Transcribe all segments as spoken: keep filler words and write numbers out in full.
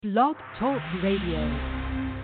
Blog Talk Radio.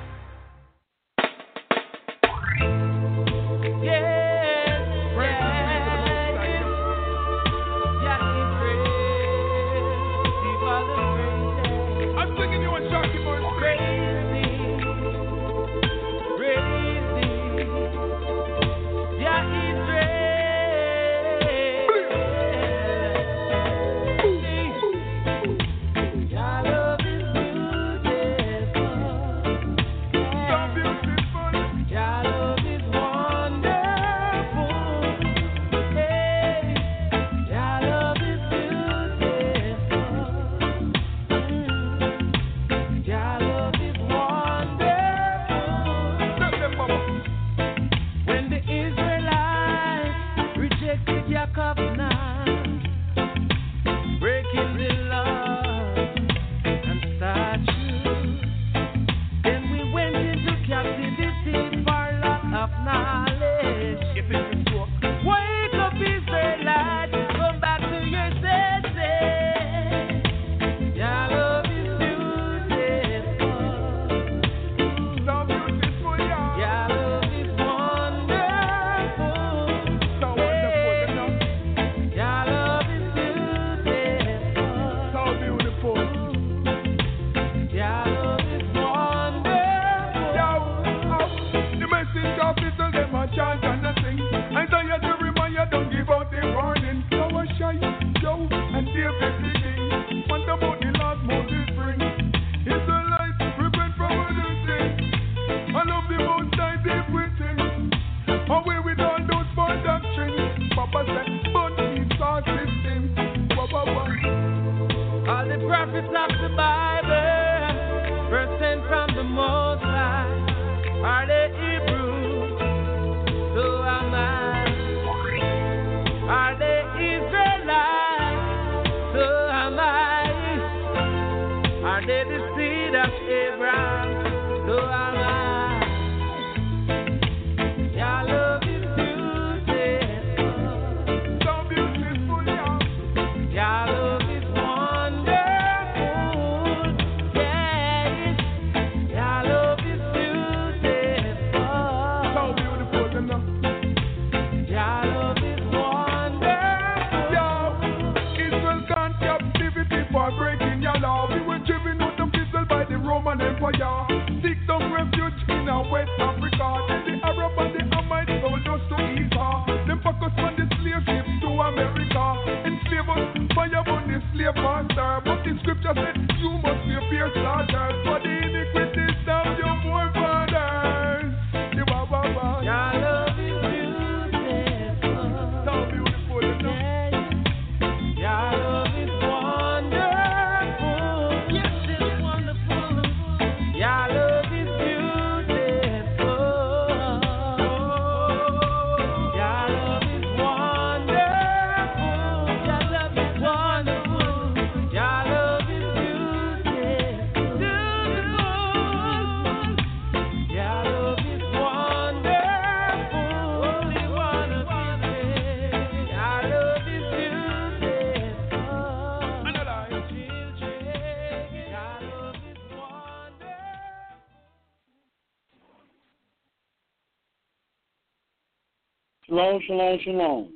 Shalom, shalom, shalom.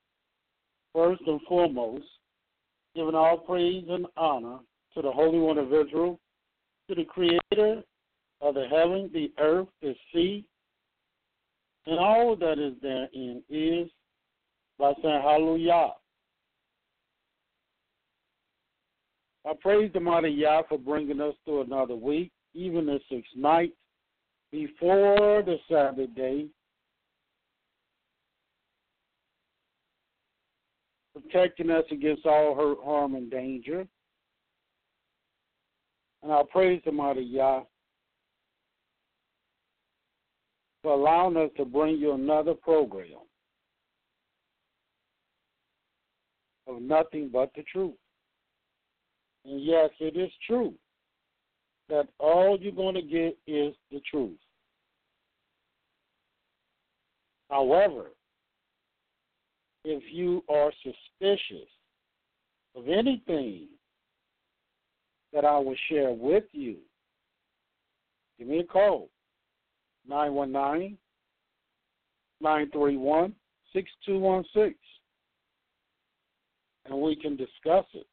First and foremost, giving all praise and honor to the Holy One of Israel, to the Creator of the heaven, the earth, the sea, and all that is therein is, by saying hallelujah. I praise the mighty Yah for bringing us through another week, even the sixth night before the Sabbath day, protecting us against all hurt, harm, and danger. And I praise the mighty Yah for allowing us to bring you another program of nothing but the truth. And yes, it is true that all you're going to get is the truth. However, if you are suspicious of anything that I will share with you, give me a call, nine one nine, nine three one, six two one six, and we can discuss it.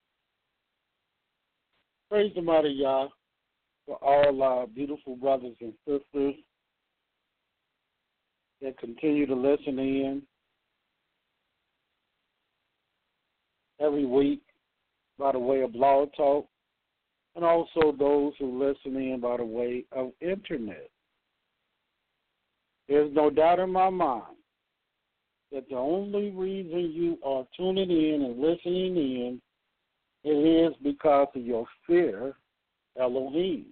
Praise the mighty Yah for all our beautiful brothers and sisters that continue to listen in every week by the way of Blog Talk, and also those who listen in by the way of Internet. There's no doubt in my mind that the only reason you are tuning in and listening in, it is because of your fear, Elohim.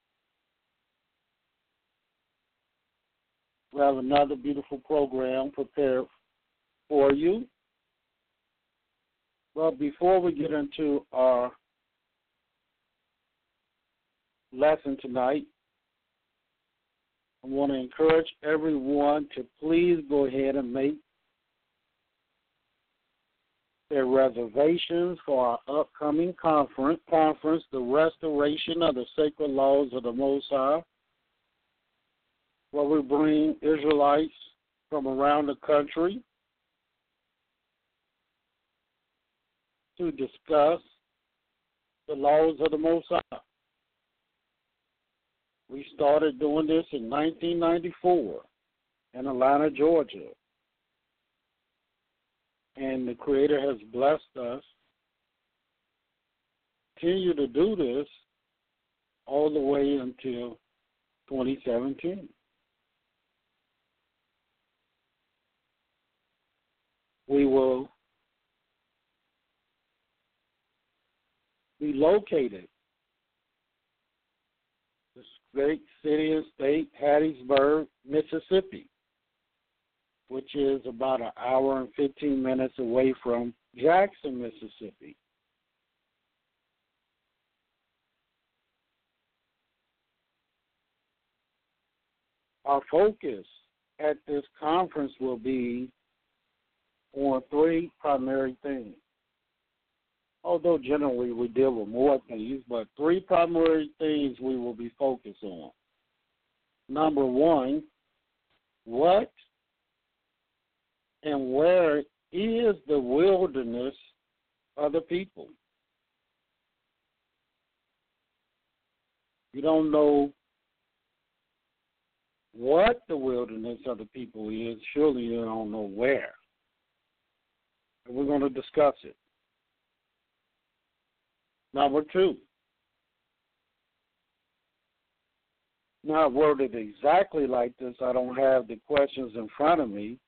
We have another beautiful program prepared for you. But before we get into our lesson tonight, I want to encourage everyone to please go ahead and make their reservations for our upcoming conference, conference, the Restoration of the Sacred Laws of the Most High, where we bring Israelites from around the country to discuss the laws of the Most High. We started doing this in nineteen ninety-four in Atlanta, Georgia. And the Creator has blessed us to continue to do this all the way until twenty seventeen. We will be located in the great city and state, Hattiesburg, Mississippi, which is about an hour and fifteen minutes away from Jackson, Mississippi. Our focus at this conference will be on three primary things. Although generally we deal with more things, but three primary things we will be focused on. Number one, what and where is the wilderness of the people? You don't know what the wilderness of the people is, surely you don't know where. And we're going to discuss it. Number two, not worded exactly like this, I don't have the questions in front of me,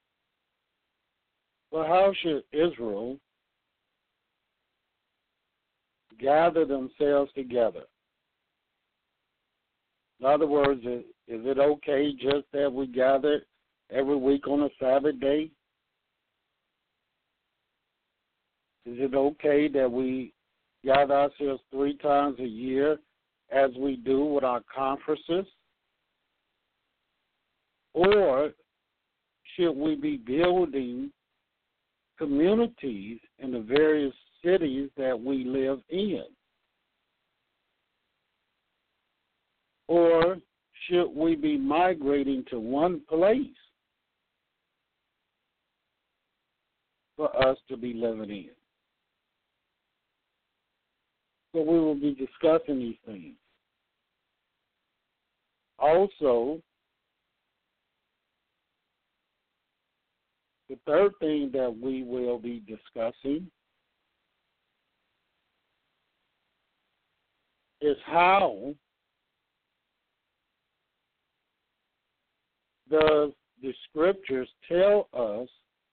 but how should Israel gather themselves together? In other words, is, is it okay just that we gather every week on a Sabbath day? Is it okay that we gather ourselves three times a year as we do with our conferences? Or should we be building communities in the various cities that we live in? Or should we be migrating to one place for us to be living in? So we will be discussing these things. Also, the third thing that we will be discussing is how does the scriptures tell us,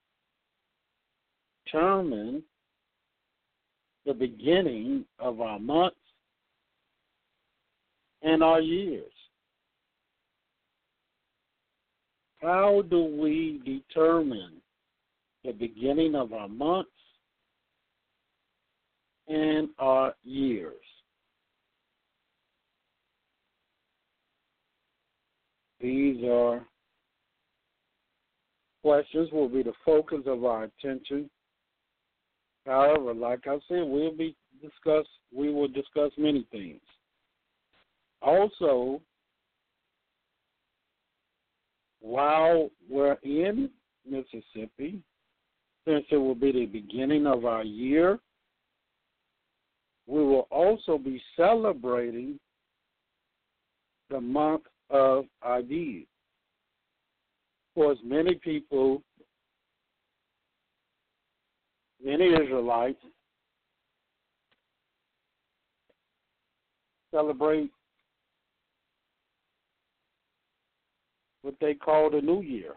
determine the beginning of our months and our years? How do we determine the beginning of our months and our years? These are questions will be the focus of our attention. However, like I said, we'll be discuss we will discuss many things. Also, while we're in Mississippi, since it will be the beginning of our year, we will also be celebrating the month of Aviv. Of course, many people, many Israelites celebrate what they call the New Year.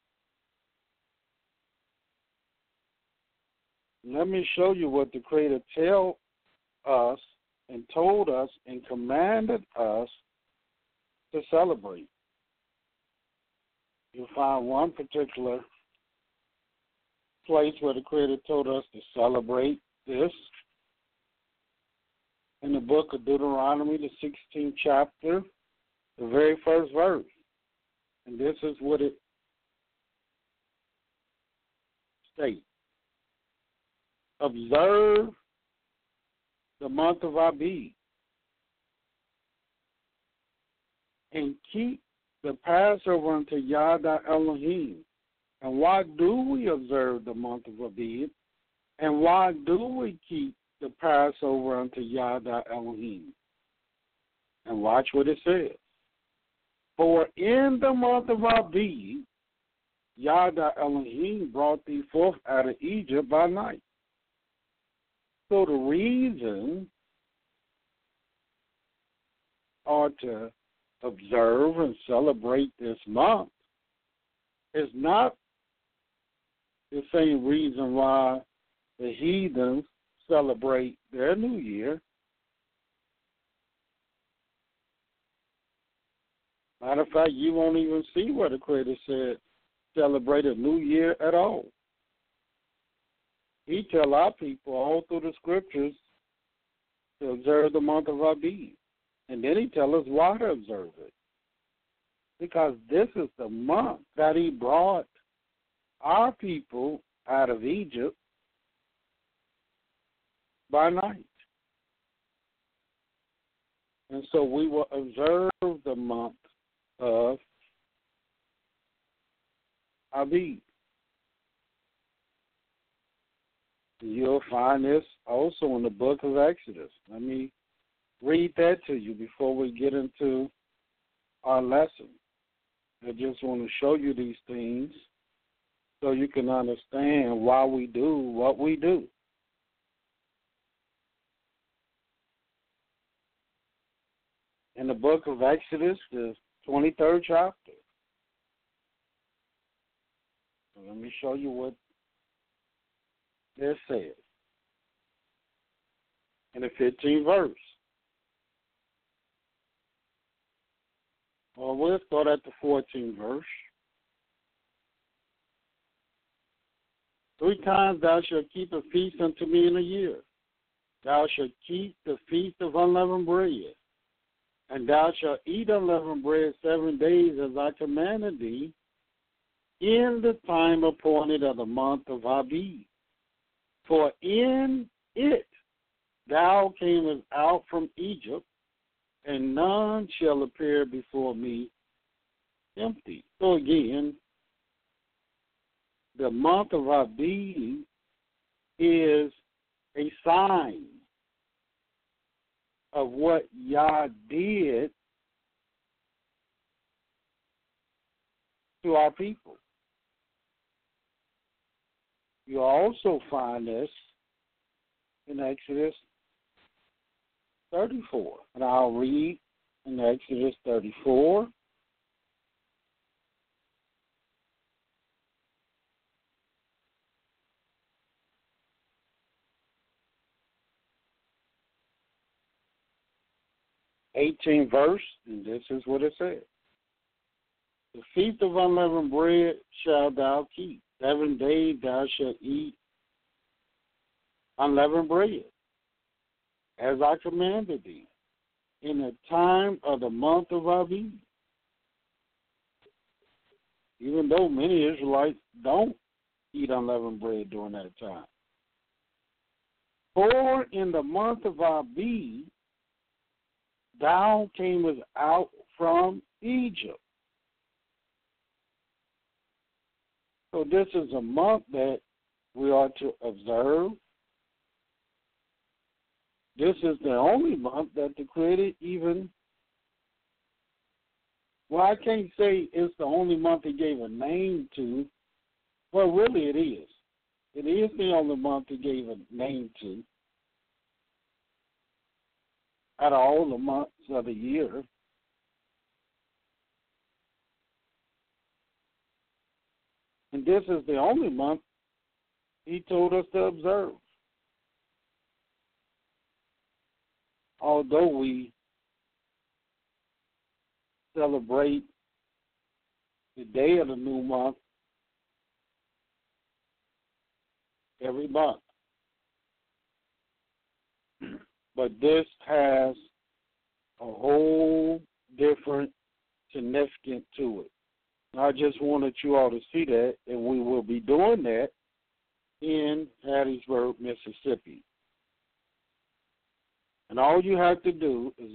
Let me show you what the Creator tell us and told us and commanded us to celebrate. You'll find one particular place where the Creator told us to celebrate this in the book of Deuteronomy, the sixteenth chapter, the very first verse. And this is what it states. Observe the month of Abib and keep the Passover unto Yahweh Elohim. And why do we observe the month of Abib? And why do we keep the Passover unto Yahweh Elohim? And watch what it says. For in the month of Abib, Yahweh Elohim brought thee forth out of Egypt by night. So the reason are to observe and celebrate this month is not the same reason why the heathens celebrate their New Year. Matter of fact, you won't even see where the Creator said celebrate a New Year at all. He tell our people all through the scriptures to observe the month of Abib. And then he tell us why to observe it. Because this is the month that he brought our people out of Egypt by night. And so we will observe the month of Abib. You'll find this also in the book of Exodus. Let me read that to you before we get into our lesson. I just want to show you these things so you can understand why we do what we do. In the book of Exodus, the twenty-third chapter. So let me show you what this says. In the fifteenth verse. Well, we'll start at the fourteenth verse. Three times thou shalt keep a feast unto me in a year. Thou shalt keep the feast of unleavened bread. And thou shalt eat unleavened bread seven days as I commanded thee, in the time appointed of the month of Abib. For in it thou camest out from Egypt, and none shall appear before me empty. So again, the month of Abib is a sign of what Yah did to our people. You also find this in Exodus thirty-four. And I'll read in Exodus thirty-four. eighteenth verse, and this is what it says. The feast of unleavened bread shalt thou keep. Seven days thou shalt eat unleavened bread, as I commanded thee, in the time of the month of Abib. Even though many Israelites don't eat unleavened bread during that time. For in the month of Abib, thou camest out from Egypt. So this is a month that we are to observe. This is the only month that the Creator even, well, I can't say it's the only month He gave a name to. Well, really it is. It is the only month He gave a name to out of all the months of the year. And this is the only month He told us to observe. Although we celebrate the day of the new month every month. But this has a whole different significance to it. I just wanted you all to see that, and we will be doing that in Hattiesburg, Mississippi. And all you have to do is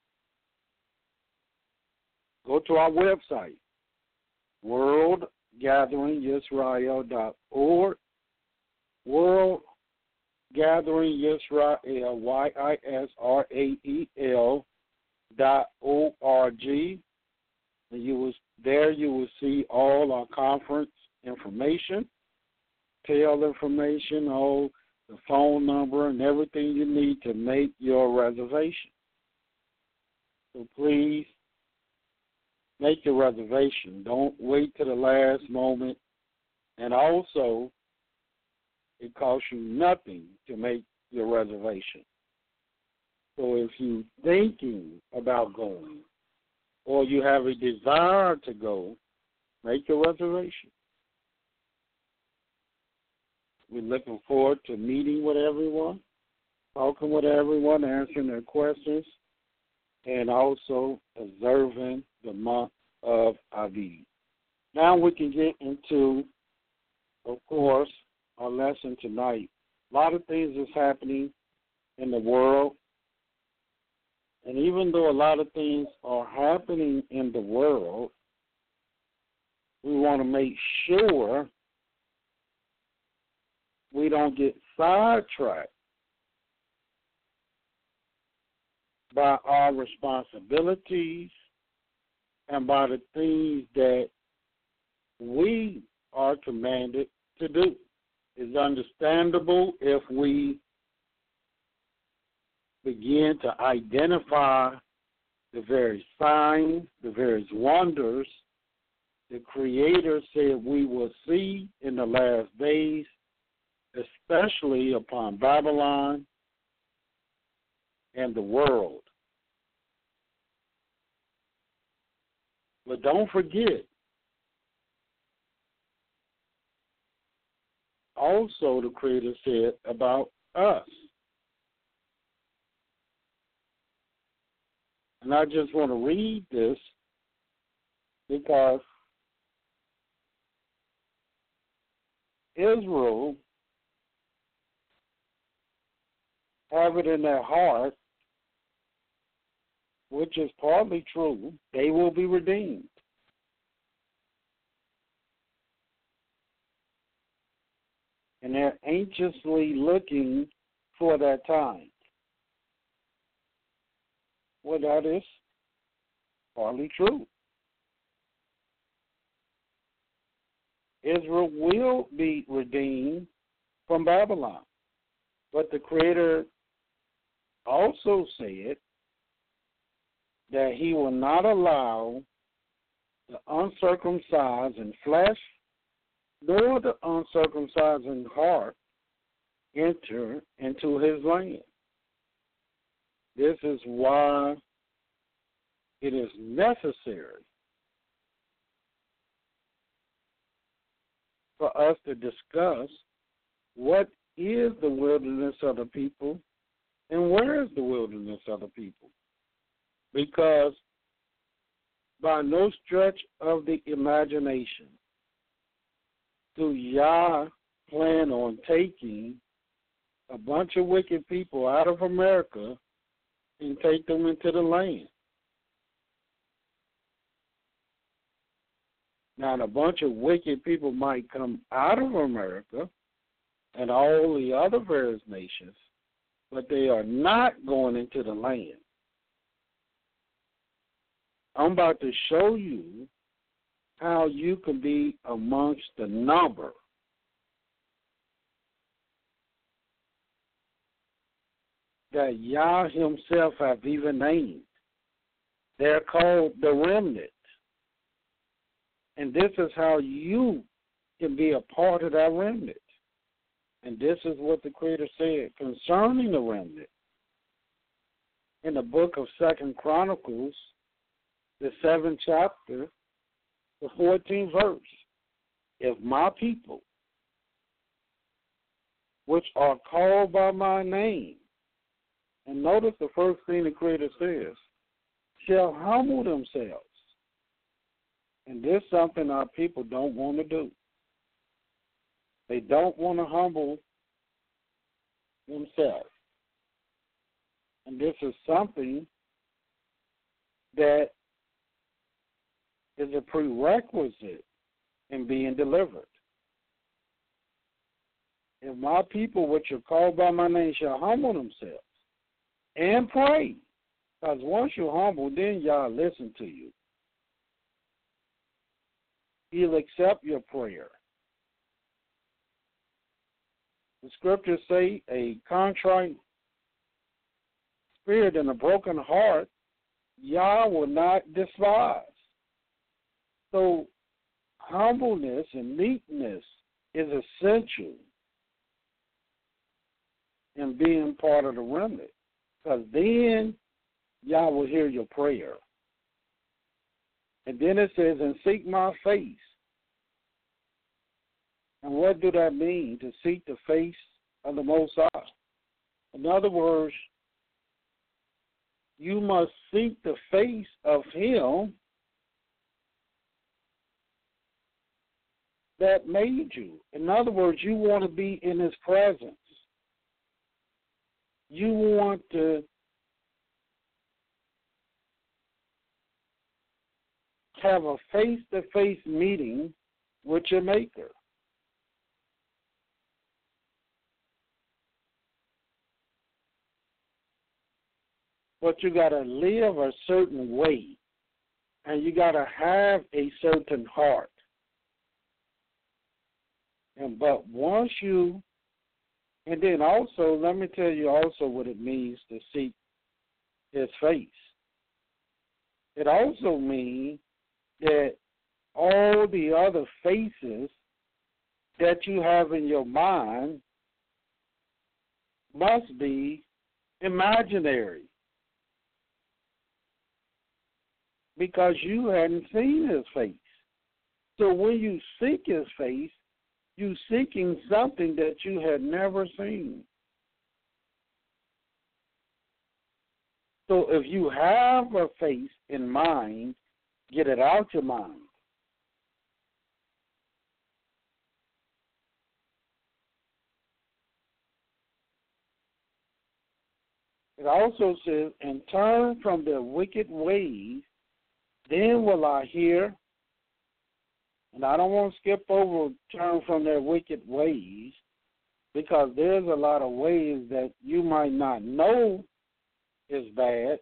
go to our website, world gathering yisrael dot org, World Gathering Yisrael, Y I S R A E L dot O R G. And you will, there you will see all our conference information, tail information, all the phone number, and everything you need to make your reservation. So please make your reservation. Don't wait to the last moment. And also, it costs you nothing to make your reservation. So if you're thinking about going or you have a desire to go, make your reservation. We're looking forward to meeting with everyone, talking with everyone, answering their questions, and also observing the month of Aviv. Now we can get into, of course, our lesson tonight. A lot of things is happening in the world. And even though a lot of things are happening in the world, we want to make sure we don't get sidetracked by our responsibilities and by the things that we are commanded to do. It's understandable if we begin to identify the various signs, the various wonders the Creator said we will see in the last days, especially upon Babylon and the world. But don't forget, also the Creator said about us. And I just want to read this because Israel have it in their heart, which is partly true, they will be redeemed. And they're anxiously looking for that time. Well, that is partly true. Israel will be redeemed from Babylon. But the Creator also said that He will not allow the uncircumcised in flesh nor the uncircumcised in heart enter into His land. This is why it is necessary for us to discuss what is the wilderness of the people and where is the wilderness of the people. Because by no stretch of the imagination do Yah plan on taking a bunch of wicked people out of America and take them into the land. Now, a bunch of wicked people might come out of America and all the other various nations, but they are not going into the land. I'm about to show you how you can be amongst the number. That Yah himself have even named. They're called the remnant. And this is how you can be a part of that remnant. And this is what the Creator said concerning the remnant. In the book of Second Chronicles, the seventh chapter, the fourteenth verse. If my people, which are called by my name, and notice the first thing the Creator says, shall humble themselves. And this is something our people don't want to do. They don't want to humble themselves. And this is something that is a prerequisite in being delivered. If my people, which are called by my name, shall humble themselves and pray, because once you're humble, then Yah listen to you. He'll accept your prayer. The scriptures say a contrite spirit and a broken heart, Yah will not despise. So humbleness and meekness is essential in being part of the remnant, because then Yah will hear your prayer. And then it says, and seek my face. And what do that mean, to seek the face of the Most High? In other words, you must seek the face of Him that made you. In other words, you want to be in His presence. You want to have a face-to-face meeting with your Maker. But you got to live a certain way, and you got to have a certain heart. And but once you, and then also, let me tell you also what it means to seek His face. It also means that all the other faces that you have in your mind must be imaginary, because you hadn't seen His face. So when you seek His face, you're seeking something that you had never seen. So if you have a face in mind, get it out your mind. It also says, and turn from their wicked ways, then will I hear. And I don't want to skip over turn from their wicked ways, because there's a lot of ways that you might not know is bad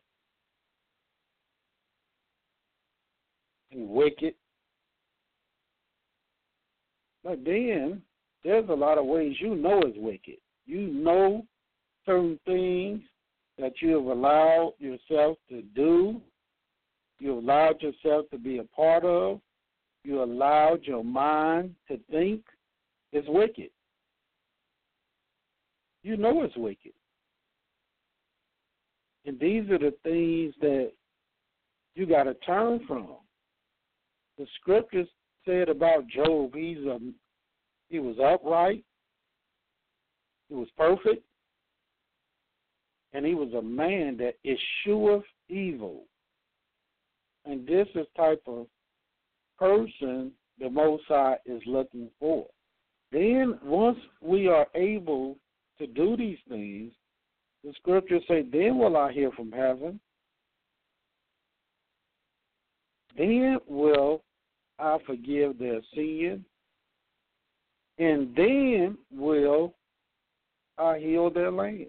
and wicked. But then there's a lot of ways you know is wicked. You know certain things that you have allowed yourself to do, you allowed yourself to be a part of, you allowed your mind to think is wicked. You know it's wicked. And these are the things that you got to turn from. The scriptures said about Job, he's a, he was upright, he was perfect, and he was a man that escheweth evil. And this is type of person the Most High is looking for. Then once we are able to do these things, the scriptures say, then will I hear from heaven. Then will I forgive their sin. And then will I heal their land.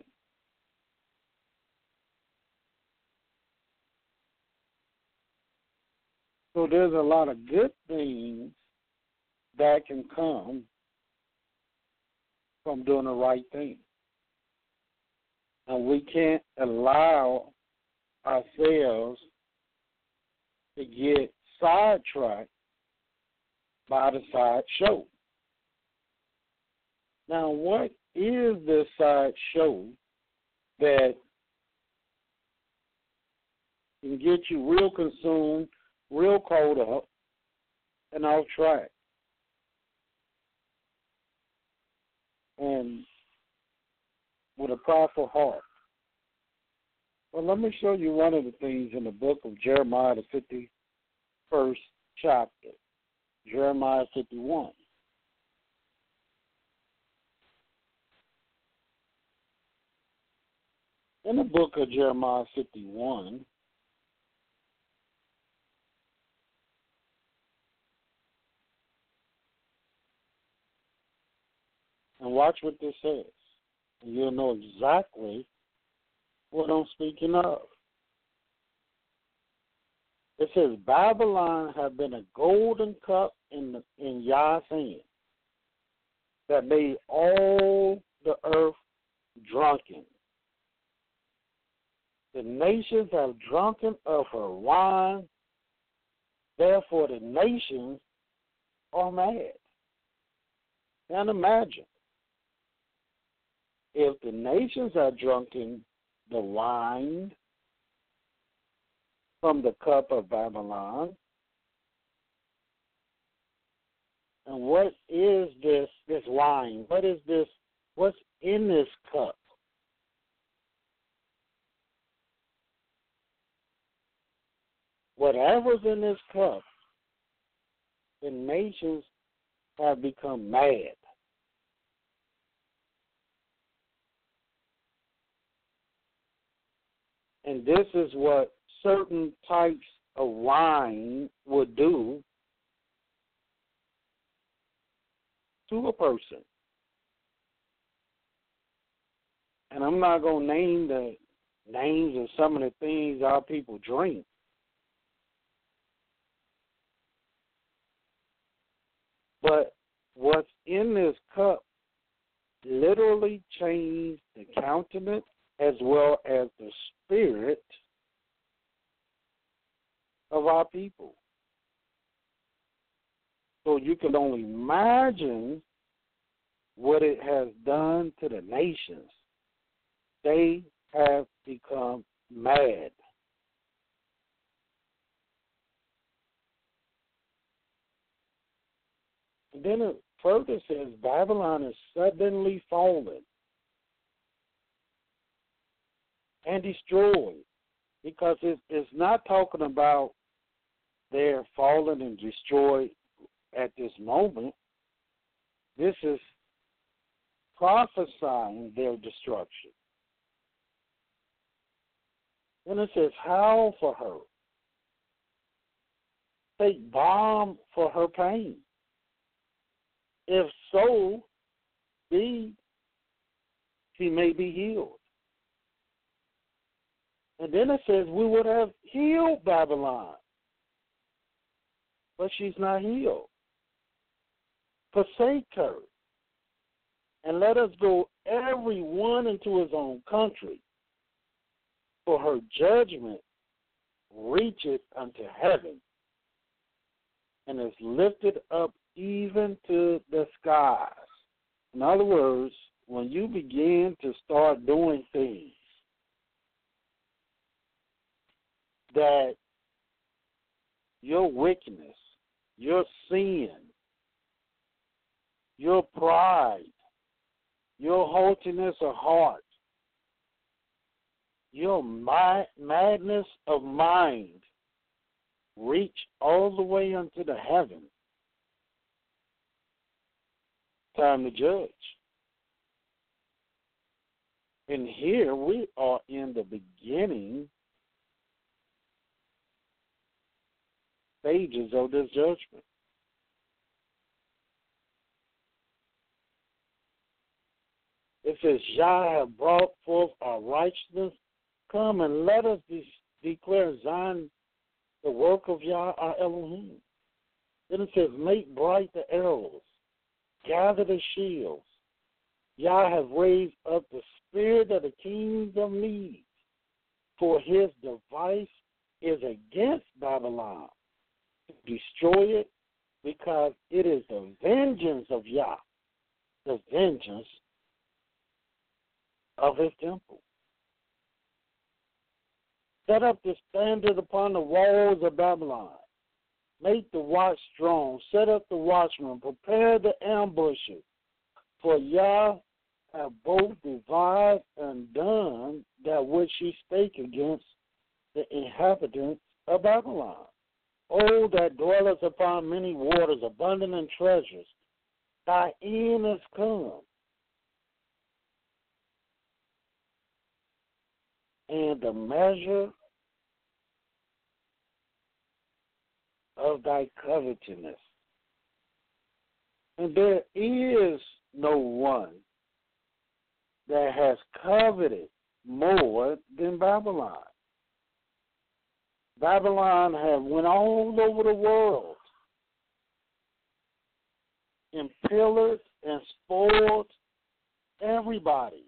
So there's a lot of good things that can come from doing the right thing. And we can't allow ourselves to get sidetracked by the side show. Now, what is this side show that can get you real consumed, real caught up, and off track? And with a prideful heart. Well, let me show you one of the things in the book of Jeremiah, the fifty-first chapter, Jeremiah fifty-one. In the book of Jeremiah fifty-one, and watch what this says, and you'll know exactly what I'm speaking of. It says, Babylon had been a golden cup in, the, in Yah's hand that made all the earth drunken. The nations have drunken of her wine, therefore the nations are mad. And imagine, if the nations are drunken the wine from the cup of Babylon, and what is this this wine? What is this? What's in this cup? Whatever's in this cup, the nations have become mad. And this is what certain types of wine would do to a person. And I'm not going to name the names of some of the things our people drink. But what's in this cup literally changed the countenance as well as the spirit of our people. So you can only imagine what it has done to the nations. They have become mad. And then it further says Babylon is suddenly fallen and destroyed, because it, it's not talking about they're fallen and destroyed at this moment. This is prophesying their destruction. Then it says, howl for her. Take balm for her pain. If so, be she may be healed. And then it says we would have healed Babylon. But she's not healed. Forsake her. And let us go every one into his own country. For her judgment reacheth unto heaven, and is lifted up even to the skies. In other words, when you begin to start doing things that your wickedness, your sin, your pride, your haughtiness of heart, your mad- madness of mind reach all the way unto the heaven, time to judge. And here we are in the beginning stages of this judgment. It says, Yah have brought forth our righteousness. Come and let us de- declare Zion the work of Yah our Elohim. Then it says, make bright the arrows, gather the shields. Yah have raised up the spirit of the kings of Medes, for his device is against Babylon, to destroy it, because it is the vengeance of Yah, the vengeance of his temple. Set up the standard upon the walls of Babylon. Make the watch strong. Set up the watchmen. Prepare the ambushes. For Yah have both devised and done that which he spake against the inhabitants of Babylon. O that dwelleth upon many waters, abundant in treasures, thy end is come. And the measure of thy covetousness. And there is no one that has coveted more than Babylon. Babylon have went all over the world and pillaged and spoiled everybody.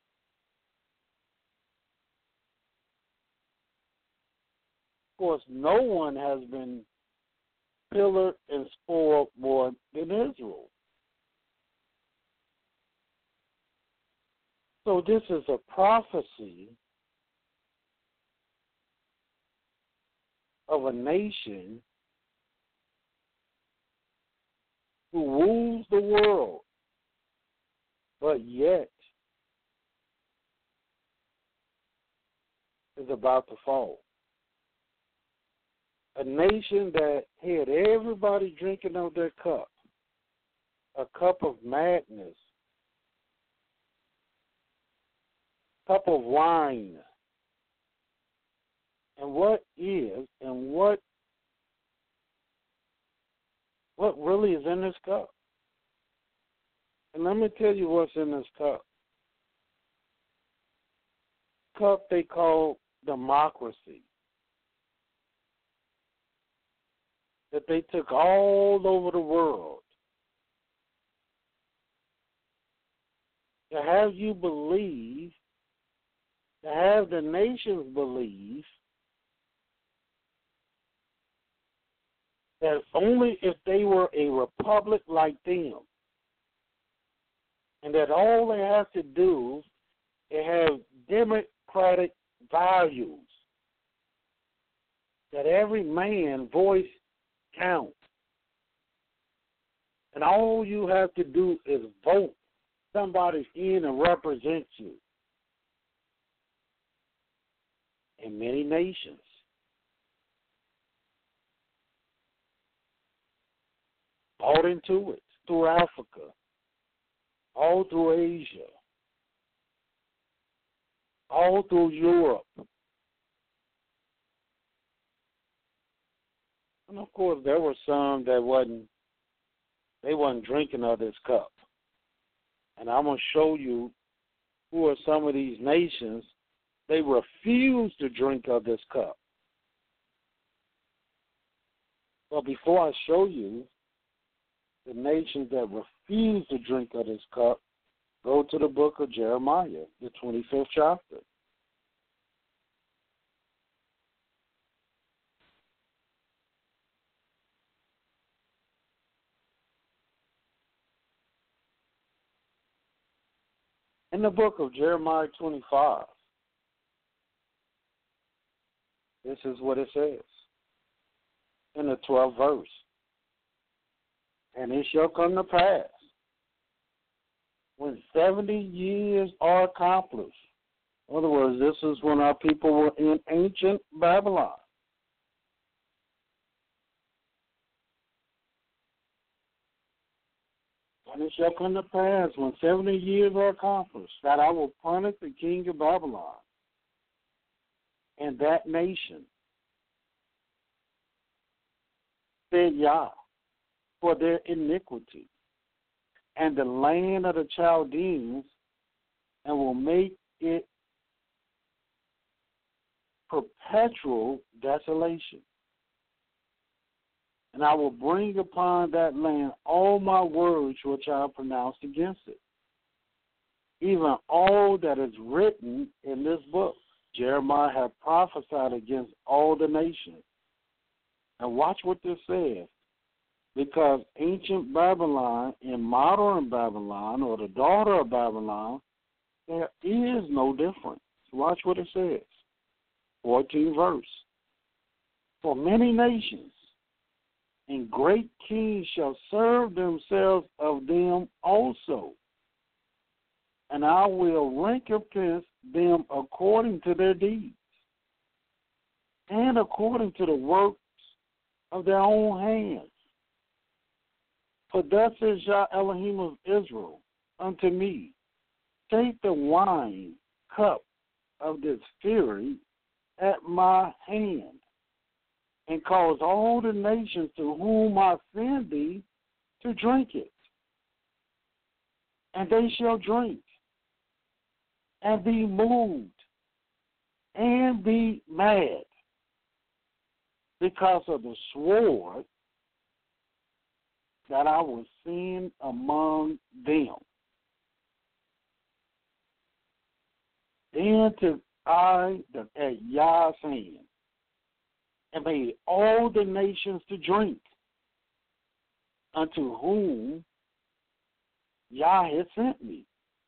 Of course, no one has been pillared and spoiled more than Israel. So this is a prophecy of a nation who rules the world, but yet is about to fall. A nation that had everybody drinking out their cup, a cup of madness, cup of wine. And what is and what what really is in this cup? And let me tell you what's in this cup. Cup they call democracy. That they took all over the world to have you believe, to have the nations believe that only if they were a republic like them, and that all they have to do is have democratic values, that every man voice counts, and all you have to do is vote somebody in and represent you. In many nations, bought into it through Africa, all through Asia, all through Europe. And of course, there were some that wasn't, they wasn't drinking of this cup. And I'm going to show you who are some of these nations. They refuse to drink of this cup. But before I show you the nations that refuse to drink of this cup, go to the book of Jeremiah, the twenty-fifth chapter. In the book of Jeremiah twenty-five, this is what it says in the twelfth verse. And it shall come to pass, when seventy years are accomplished. In other words, this is when our people were in ancient Babylon. And And it shall come to pass when seventy years are accomplished that I will punish the king of Babylon and that nation, said Yah, for their iniquity, and the land of the Chaldeans, and will make it perpetual desolation. And I will bring upon that land all my words which I have pronounced against it, even all that is written in this book. Jeremiah had prophesied against all the nations. And watch what this says. Because ancient Babylon and modern Babylon, or the daughter of Babylon, there is no difference. Watch what it says. fourteenth verse. For many nations and great kings shall serve themselves of them also, and I will recompense them according to their deeds and according to the works of their own hands. For thus says Yah Elohim of Israel unto me, take the wine cup of this fury at my hand, and cause all the nations to whom I send thee to drink it. And they shall drink, and be moved, and be mad, because of the sword that I will send among them. Then took I the, at Yah's hand, and made all the nations to drink, unto whom Yah had sent me.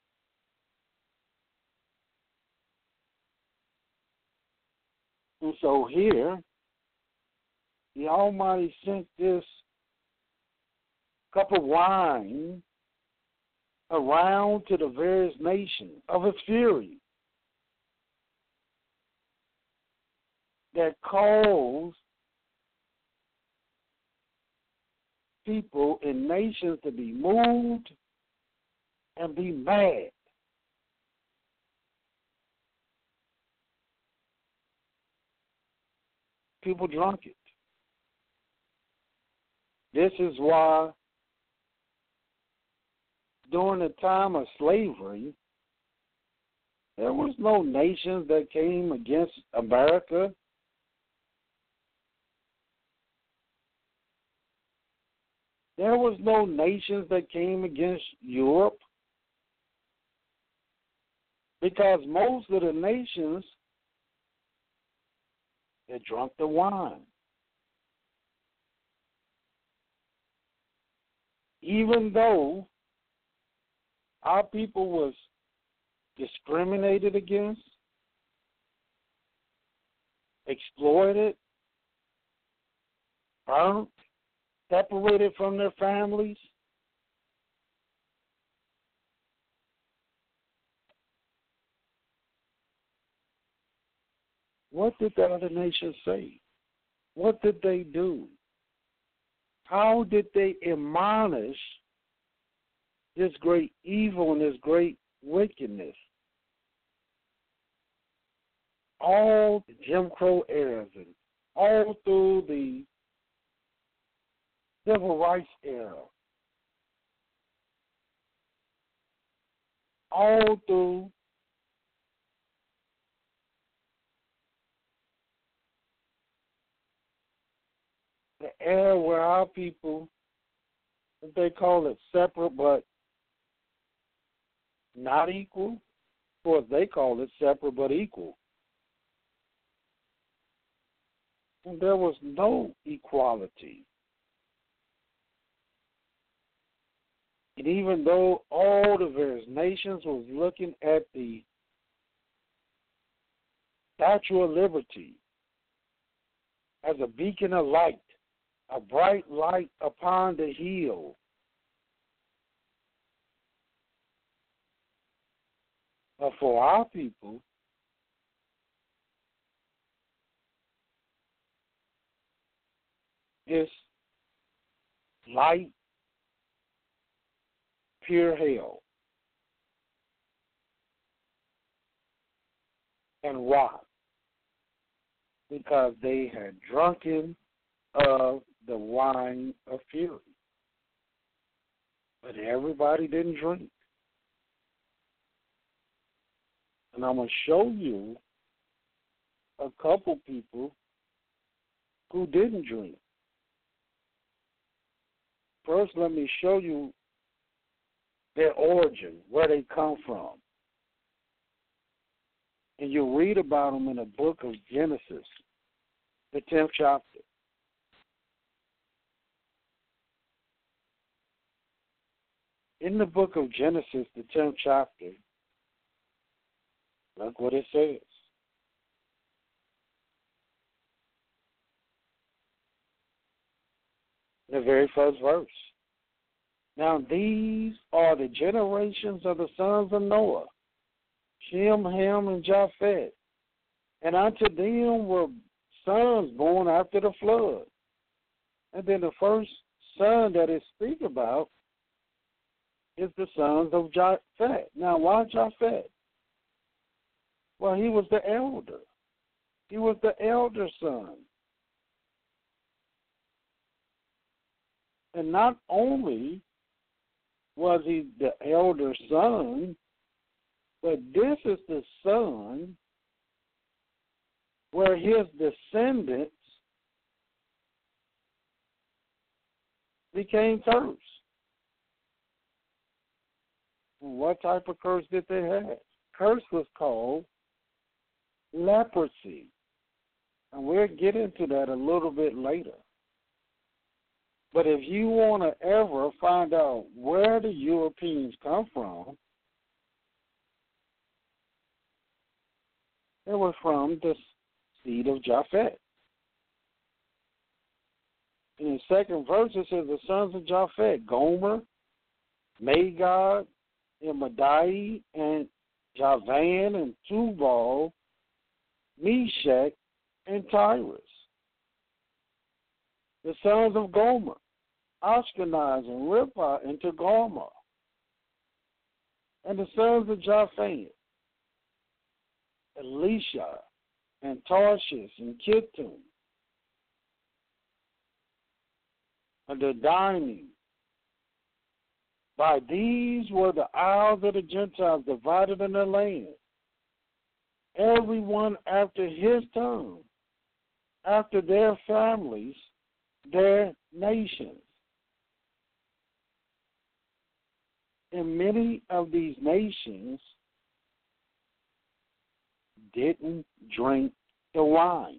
And so here, the Almighty sent this cup of wine around to the various nations of his fury that caused people and nations to be moved and be mad. People drunk it. This is why during the time of slavery, there was no nations that came against America. There was no nations that came against Europe, because most of the nations had drunk the wine. Even though our people was discriminated against, exploited, burnt, separated from their families, what did the other nations say? What did they do? How did they admonish this great evil and this great wickedness? All the Jim Crow eras and all through the Civil Rights era, all through the era where our people, they call it separate but not equal. Of course, they call it separate but equal. And there was no equality. And even though all the various nations was looking at the Statue of Liberty as a beacon of light, a bright light upon the hill, but for our people, this light pure hell. And why? Because they had drunken of the wine of fury. But everybody didn't drink. And I'm going to show you a couple people who didn't drink. First, let me show you their origin, where they come from. And you'll read about them in the book of Genesis, the tenth chapter. In the book of Genesis, the tenth chapter, look what it says. The very first verse. Now these are the generations of the sons of Noah, Shem, Ham, and Japheth. And unto them were sons born after the flood. And then the first son that it speaks about is the sons of Japheth. Now, why Japheth? Well, he was the elder. He was the elder son. And not only was he the elder son, but this is the son where his descendants became cursed. And what type of curse did they have? Curse was called leprosy. And we'll get into that a little bit later. But if you want to ever find out where the Europeans come from, they were from the seed of Japheth. In the second verse, it says the sons of Japheth, Gomer, Magog, and Madai, and Javan, and Tubal, Meshach, and Tyrus. The sons of Gomer, Ashkenaz, and Rippah, and Togarmah. And the sons of Japheth, Elisha, and Tarshish, and Kittim, and the Dining. By these were the isles of the Gentiles divided in their land, everyone after his tongue, after their families, their nations. And many of these nations didn't drink the wine.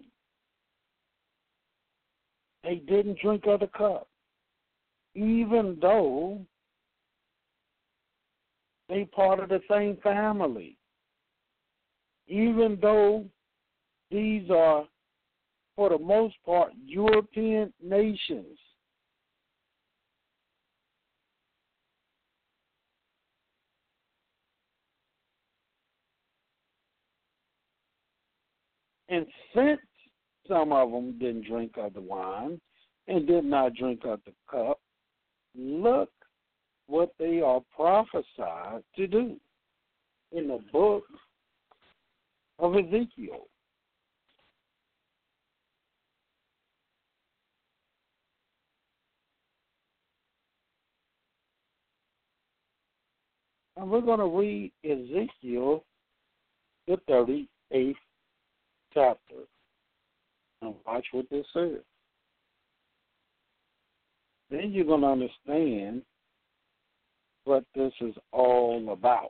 They didn't drink of the cup, even though they part of the same family. Even though these are, for the most part, European nations. And since some of them didn't drink of the wine and did not drink of the cup, look what they are prophesied to do in the book of Ezekiel. And we're going to read Ezekiel, the thirty-eighth chapter, and watch what this says. Then you're going to understand what this is all about.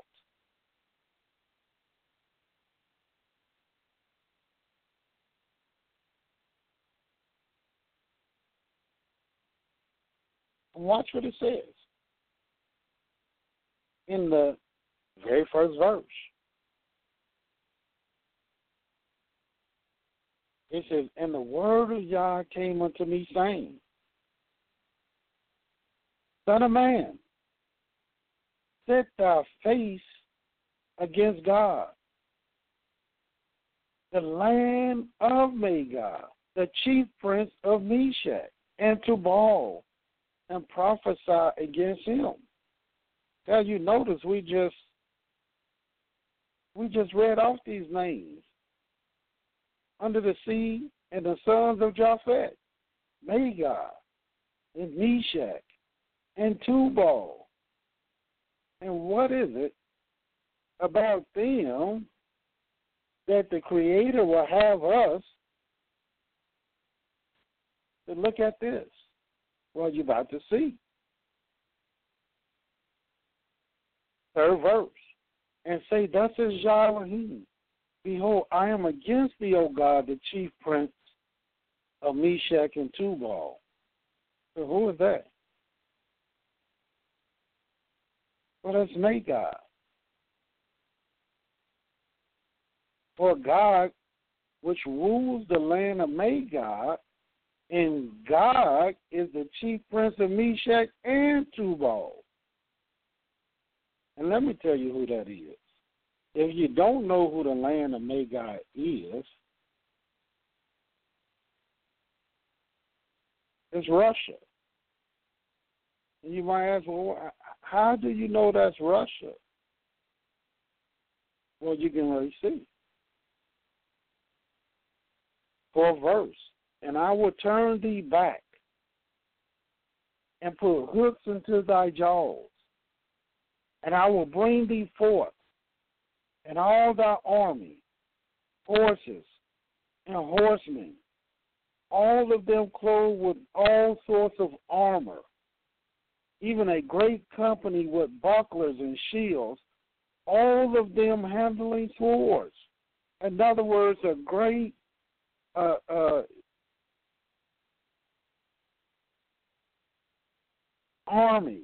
And watch what it says in the very first verse. It says, and the word of Yah came unto me, saying, Son of man, set thy face against God, the land of Magog, the chief prince of Meshach, and Tubal, and prophesy against him, Now you notice we just we just read off these names. Under the sea and the sons of Japhet, Magog, and Meshach, and Tubal. And what is it about them that the Creator will have us to look at this? Well, you're about to see. Third verse. And say, thus is Yah Elohim. Behold, I am against thee, O God, the chief prince of Meshach and Tubal. So who is that? Well, that's Magog. For God, which rules the land of Magog, and God is the chief prince of Meshach and Tubal. And let me tell you who that is. If you don't know who the land of Magog is, it's Russia. And you might ask, well, how do you know that's Russia? Well, you can really see. For a verse, and I will turn thee back and put hooks into thy jaws, and I will bring thee forth, and all thy army, horses, and horsemen, all of them clothed with all sorts of armor, even a great company with bucklers and shields, all of them handling swords. In other words, a great uh, uh, army.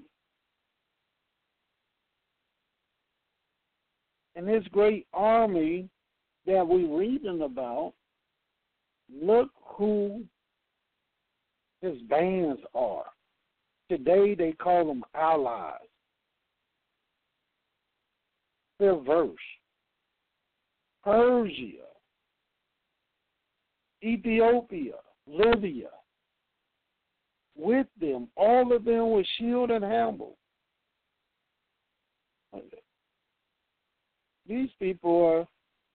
And this great army that we're reading about, look who his bands are. Today they call them allies. Their verse. Persia, Ethiopia, Libya. With them, all of them with shield and hammer. These people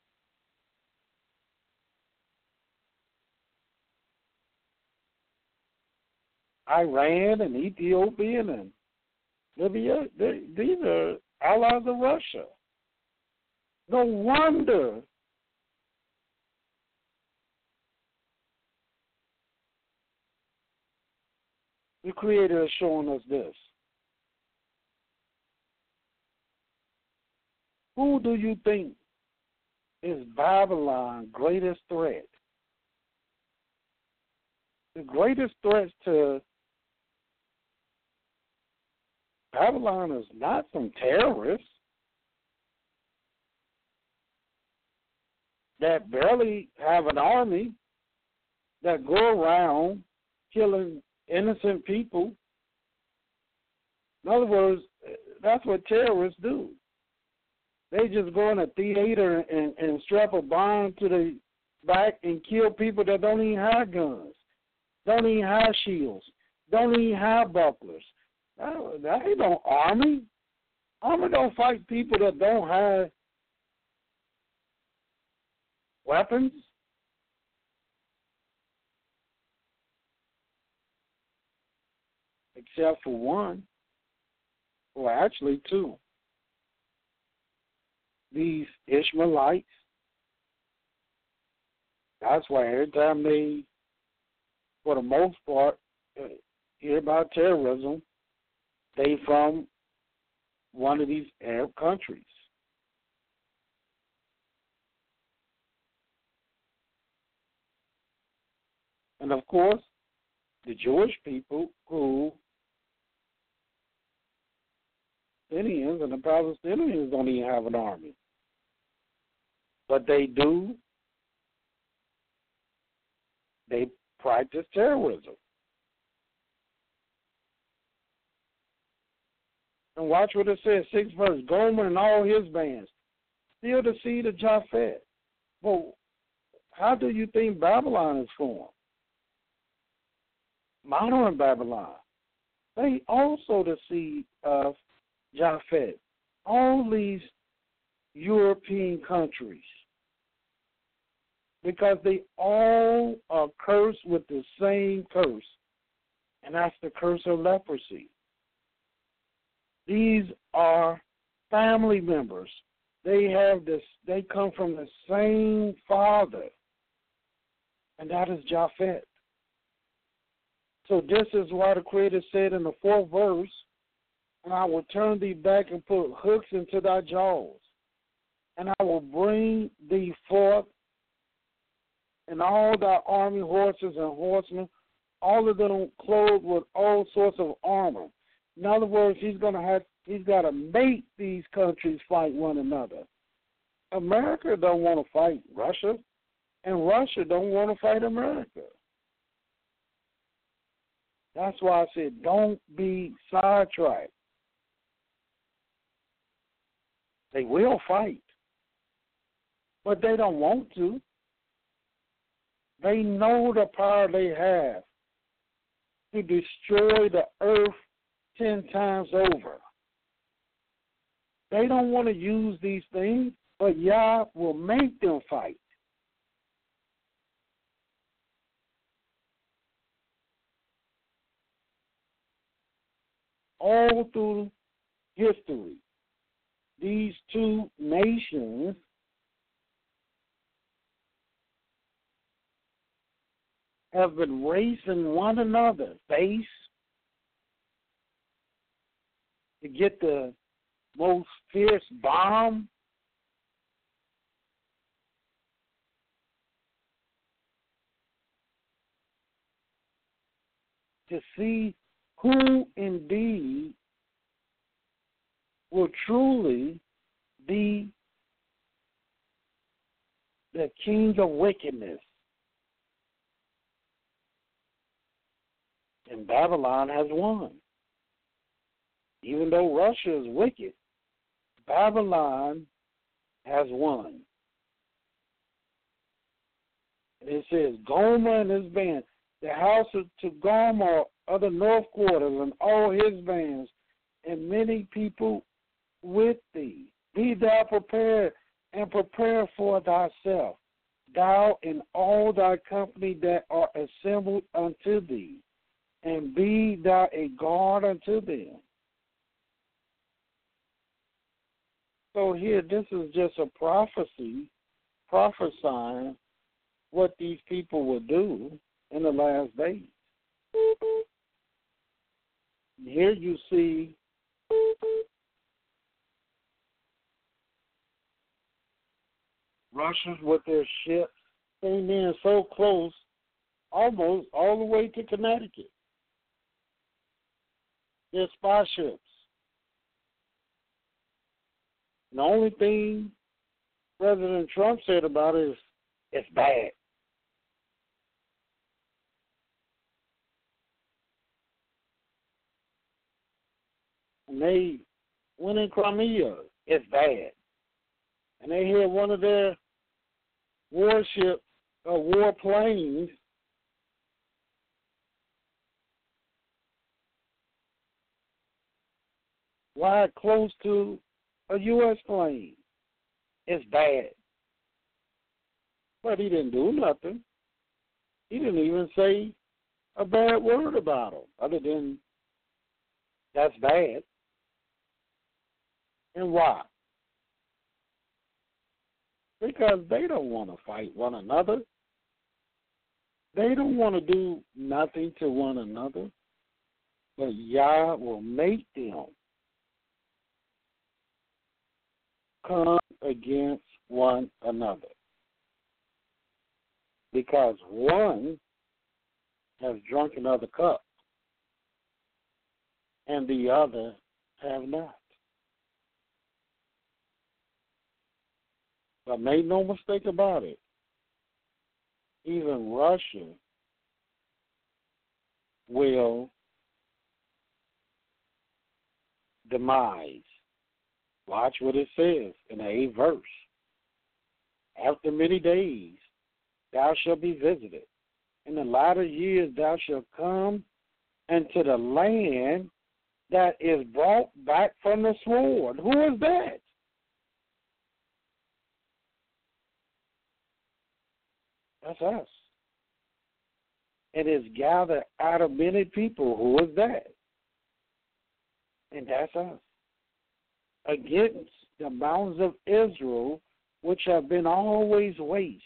are Iran and Ethiopia and Libya. They, these are allies of Russia. No wonder the Creator is showing us this. Who do you think is Babylon's greatest threat? The greatest threat to Babylon is not some terrorists that barely have an army that go around killing innocent people. In other words, that's what terrorists do. They just go in a theater and, and strap a bomb to the back and kill people that don't even have guns, don't even have shields, don't even have bucklers. That, that ain't no army. Army don't fight people that don't have weapons. Except for one, or actually two. These Ishmaelites, that's why every time they, for the most part, uh, hear about terrorism, they from one of these Arab countries. And of course, the Jewish people who, Palestinians and the Palestinians don't even have an army. But they do, they practice terrorism. And watch what it says, sixth verse, Gomer and all his bands, still the seed of Japhet. Well, how do you think Babylon is formed? Modern Babylon. They also the seed of Japhet, all these European countries, because they all are cursed with the same curse, and that's the curse of leprosy. These are family members. They have this. They come from the same father, and that is Japhet. So this is why the Creator said in the fourth verse, and I will turn thee back and put hooks into thy jaws, and I will bring thee forth and all thy army horses and horsemen, all of them clothed with all sorts of armor. In other words, he's gonna have he's gotta make these countries fight one another. America don't want to fight Russia, and Russia don't want to fight America. That's why I said don't be sidetracked. They will fight, but they don't want to. They know the power they have to destroy the earth ten times over. They don't want to use these things, but Yah will make them fight. All through history, these two nations have been racing one another face to get the most fierce bomb. To see who indeed will truly be the king of wickedness. And Babylon has won. Even though Russia is wicked, Babylon has won. And it says, Gomer and his band, the house of to Gomer of the north quarters and all his bands, and many people with thee. Be thou prepared and prepare for thyself, thou and all thy company that are assembled unto thee, and be thou a guard unto them. So here, this is just a prophecy, prophesying what these people will do in the last days. Here you see Russians with their ships came in so close, almost all the way to Connecticut. Their spy ships. The only thing President Trump said about it is, it's bad. And they went in Crimea, it's bad. And they hear one of their warships, uh, war planes, fly close to a U S plane. It's bad. But he didn't do nothing. He didn't even say a bad word about them, other than that's bad. And why? Because they don't want to fight one another. They don't want to do nothing to one another. But Yah will make them come against one another. Because one has drunk another cup, and the other have not. But make no mistake about it, even Russia will demise. Watch what it says in the eighth verse. After many days thou shalt be visited. In the latter years thou shalt come into the land that is brought back from the sword. Who is that? That's us. It is gathered out of many people. Who is that? And that's us. Against the mountains of Israel, which have been always waste.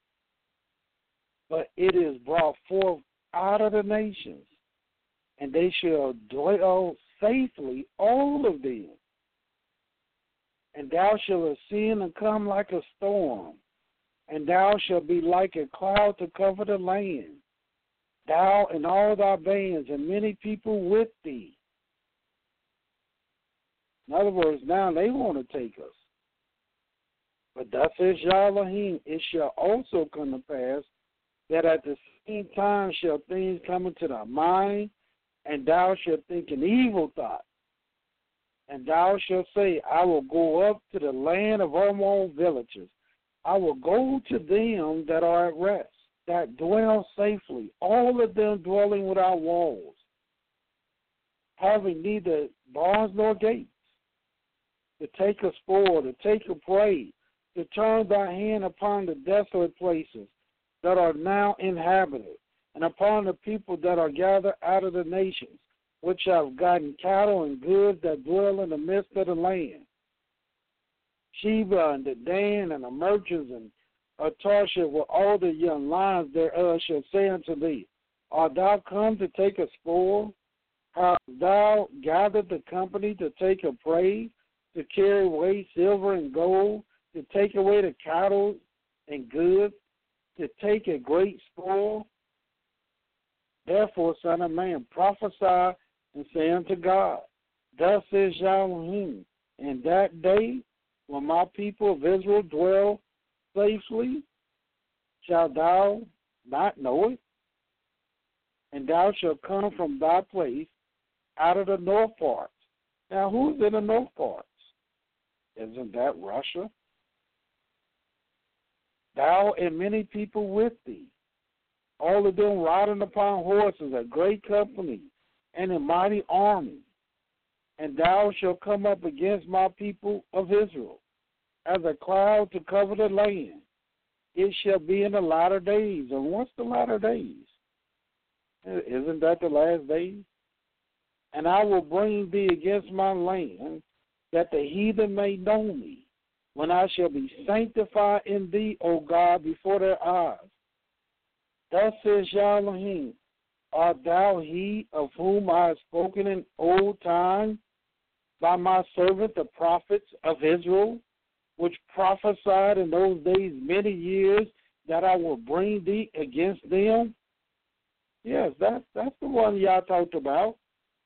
But it is brought forth out of the nations, and they shall dwell safely, all of them. And thou shalt ascend and come like a storm, and thou shalt be like a cloud to cover the land, thou and all thy bands, and many people with thee. In other words, now they want to take us. But thus says Yah Elohim, it shall also come to pass that at the same time shall things come into thy mind, and thou shalt think an evil thought. And thou shalt say, I will go up to the land of Ammon villages. I will go to them that are at rest, that dwell safely, all of them dwelling without walls, having neither bars nor gates, to take a spoil, to take a prey, to turn thy hand upon the desolate places that are now inhabited, and upon the people that are gathered out of the nations, which have gotten cattle and goods that dwell in the midst of the land. Sheba and the Dan and the merchants and Tarshish with all the young lions thereof shall say unto thee, art thou come to take a spoil? Hast thou gathered the company to take a prey, to carry away silver and gold, to take away the cattle and goods, to take a great spoil? Therefore, son of man, prophesy and say unto God, thus says Yah Elohim, in that day when my people of Israel dwell safely, shalt thou not know it? And thou shalt come from thy place out of the north parts. Now, who's in the north parts? Isn't that Russia? Thou and many people with thee, all of them riding upon horses, a great company, and a mighty army. And thou shalt come up against my people of Israel, as a cloud to cover the land. It shall be in the latter days. And what's the latter days? Isn't that the last days? And I will bring thee against my land, that the heathen may know me, when I shall be sanctified in thee, O God, before their eyes. Thus says Yah Elohim, art thou he of whom I have spoken in old time by my servant the prophets of Israel, which prophesied in those days many years that I will bring thee against them? Yes, that's, that's the one Yah talked about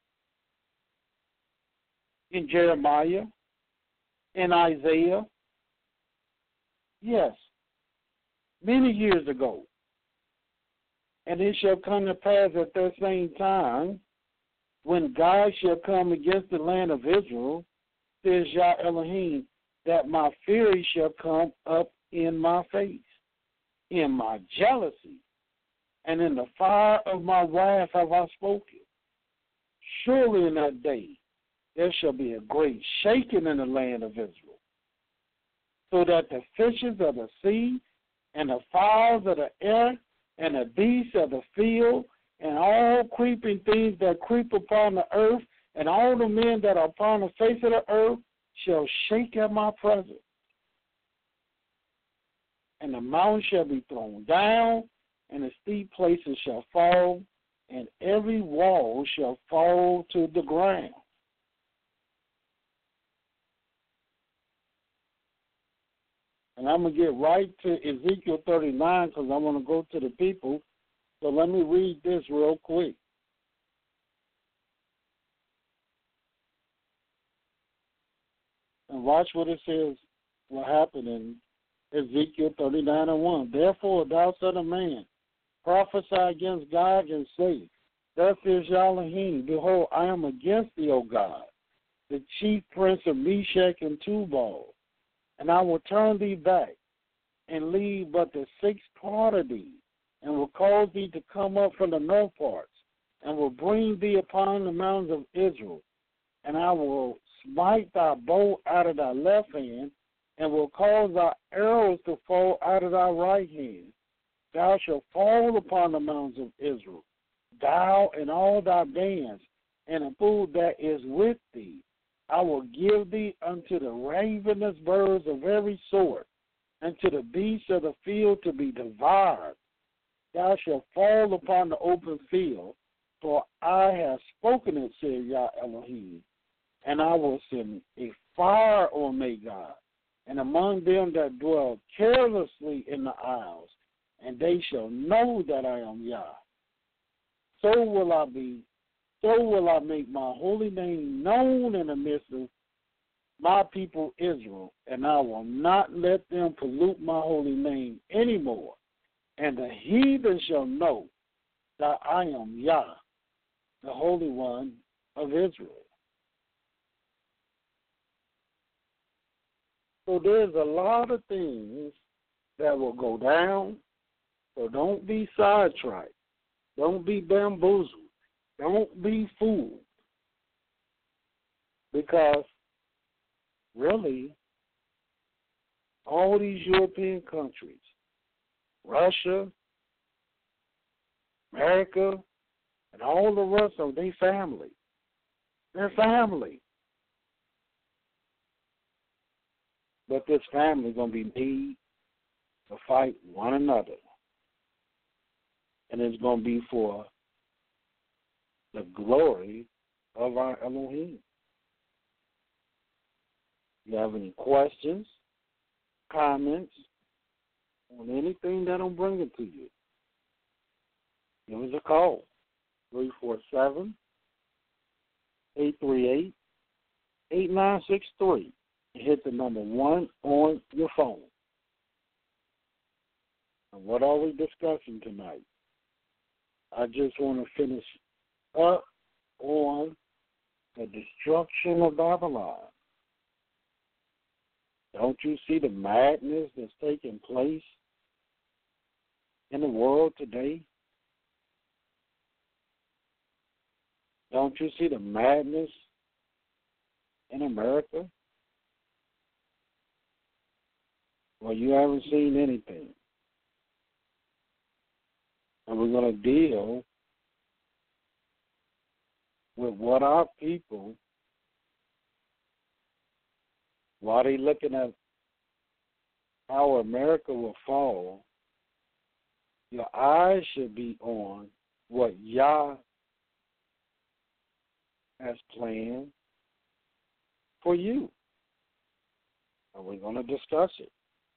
in Jeremiah, in Isaiah. Yes, many years ago. And it shall come to pass at that same time, when God shall come against the land of Israel, says Yah Elohim, that my fury shall come up in my face, in my jealousy, and in the fire of my wrath have I spoken. Surely in that day there shall be a great shaking in the land of Israel, so that the fishes of the sea and the fowls of the air and the beasts of the field and all creeping things that creep upon the earth and all the men that are upon the face of the earth shall shake at my presence. And the mountain shall be thrown down, and the steep places shall fall, and every wall shall fall to the ground. And I'm going to get right to Ezekiel thirty-nine because I want to go to the people. So let me read this real quick. And watch what it says, what happened in Ezekiel thirty-nine and one. Therefore, thou son of man, prophesy against God and say, thus is Yah Elohim, behold, I am against thee, O God, the chief prince of Meshach and Tubal, and I will turn thee back and leave but the sixth part of thee, and will cause thee to come up from the north parts, and will bring thee upon the mountains of Israel, and I will smite thy bow out of thy left hand, and will cause thy arrows to fall out of thy right hand. Thou shalt fall upon the mountains of Israel, thou and all thy bands, and the food that is with thee. I will give thee unto the ravenous birds of every sort, and to the beasts of the field to be devoured. Thou shalt fall upon the open field, for I have spoken it, said Yah Elohim. And I will send a fire on Magog, and among them that dwell carelessly in the isles, and they shall know that I am Yah. So will I be, so will I make my holy name known in the midst of my people Israel, and I will not let them pollute my holy name anymore. And the heathen shall know that I am Yah, the Holy One of Israel. So there's a lot of things that will go down, so don't be sidetracked. Don't be bamboozled. Don't be fooled. Because really, all these European countries, Russia, America, and all the rest of them, they family. They're family. But this family is going to be made to fight one another. And it's going to be for the glory of our Elohim. If you have any questions, comments on anything that I'm bringing to you, give us a call, three four seven, eight three eight, eight nine six three. Hit the number one on your phone. And what are we discussing tonight? I just want to finish up on the destruction of Babylon. Don't you see the madness that's taking place in the world today? Don't you see the madness in America? Well, you haven't seen anything. And we're going to deal with what our people, while they're looking at how America will fall, your eyes should be on what Yah has planned for you. And we're going to discuss it.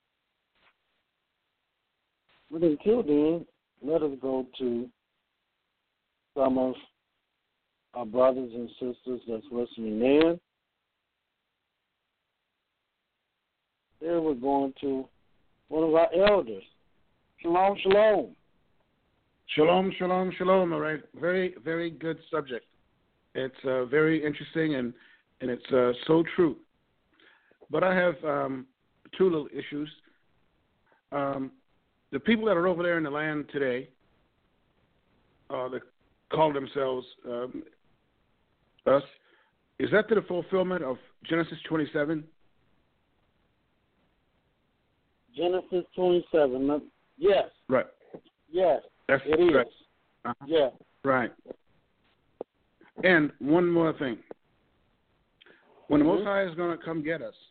But until then, let us go to some of our brothers and sisters that's listening in. Here we're going to one of our elders. Shalom, shalom. Shalom, shalom, shalom. All right. Very, very good subject. It's uh, very interesting and, and it's uh, so true. But I have um, two little issues. Um, the people that are over there in the land today, uh, that call themselves um, us, is that to the fulfillment of Genesis twenty-seven? Genesis twenty-seven. Yes. Right. Yes. That's it is. Right. Uh-huh. Yeah. Right. And one more thing. When the mm-hmm. Most High is going to come get us,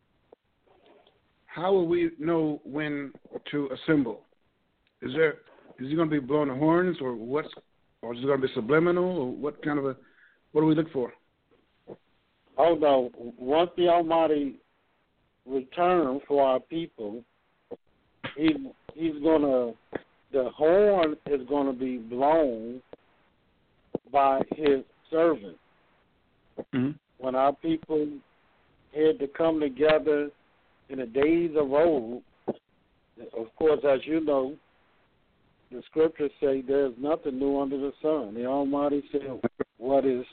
how will we know when to assemble? Is there is he going to be blowing the horns, or what's, or is it going to be subliminal, or what kind of a, what do we look for? Oh no! Once the Almighty return for our people, he he's gonna the horn is gonna be blown by his servant. Mm-hmm. When our people had to come together in the days of old, of course, as you know, the scriptures say there's nothing new under the sun. The Almighty said, "What is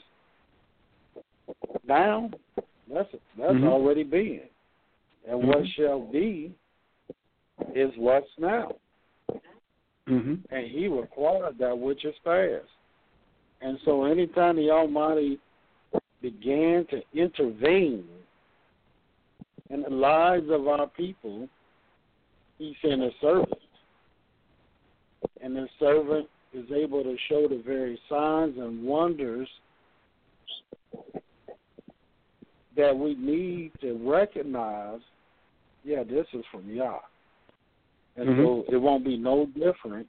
now, that's that's mm-hmm. already been, and mm-hmm. what shall be is what's now." Mm-hmm. And He required that which is past. And so, anytime the Almighty began to intervene in the lives of our people, he sent a servant. And the servant is able to show the very signs and wonders that we need to recognize, yeah, this is from Yah. And mm-hmm. so it won't be no different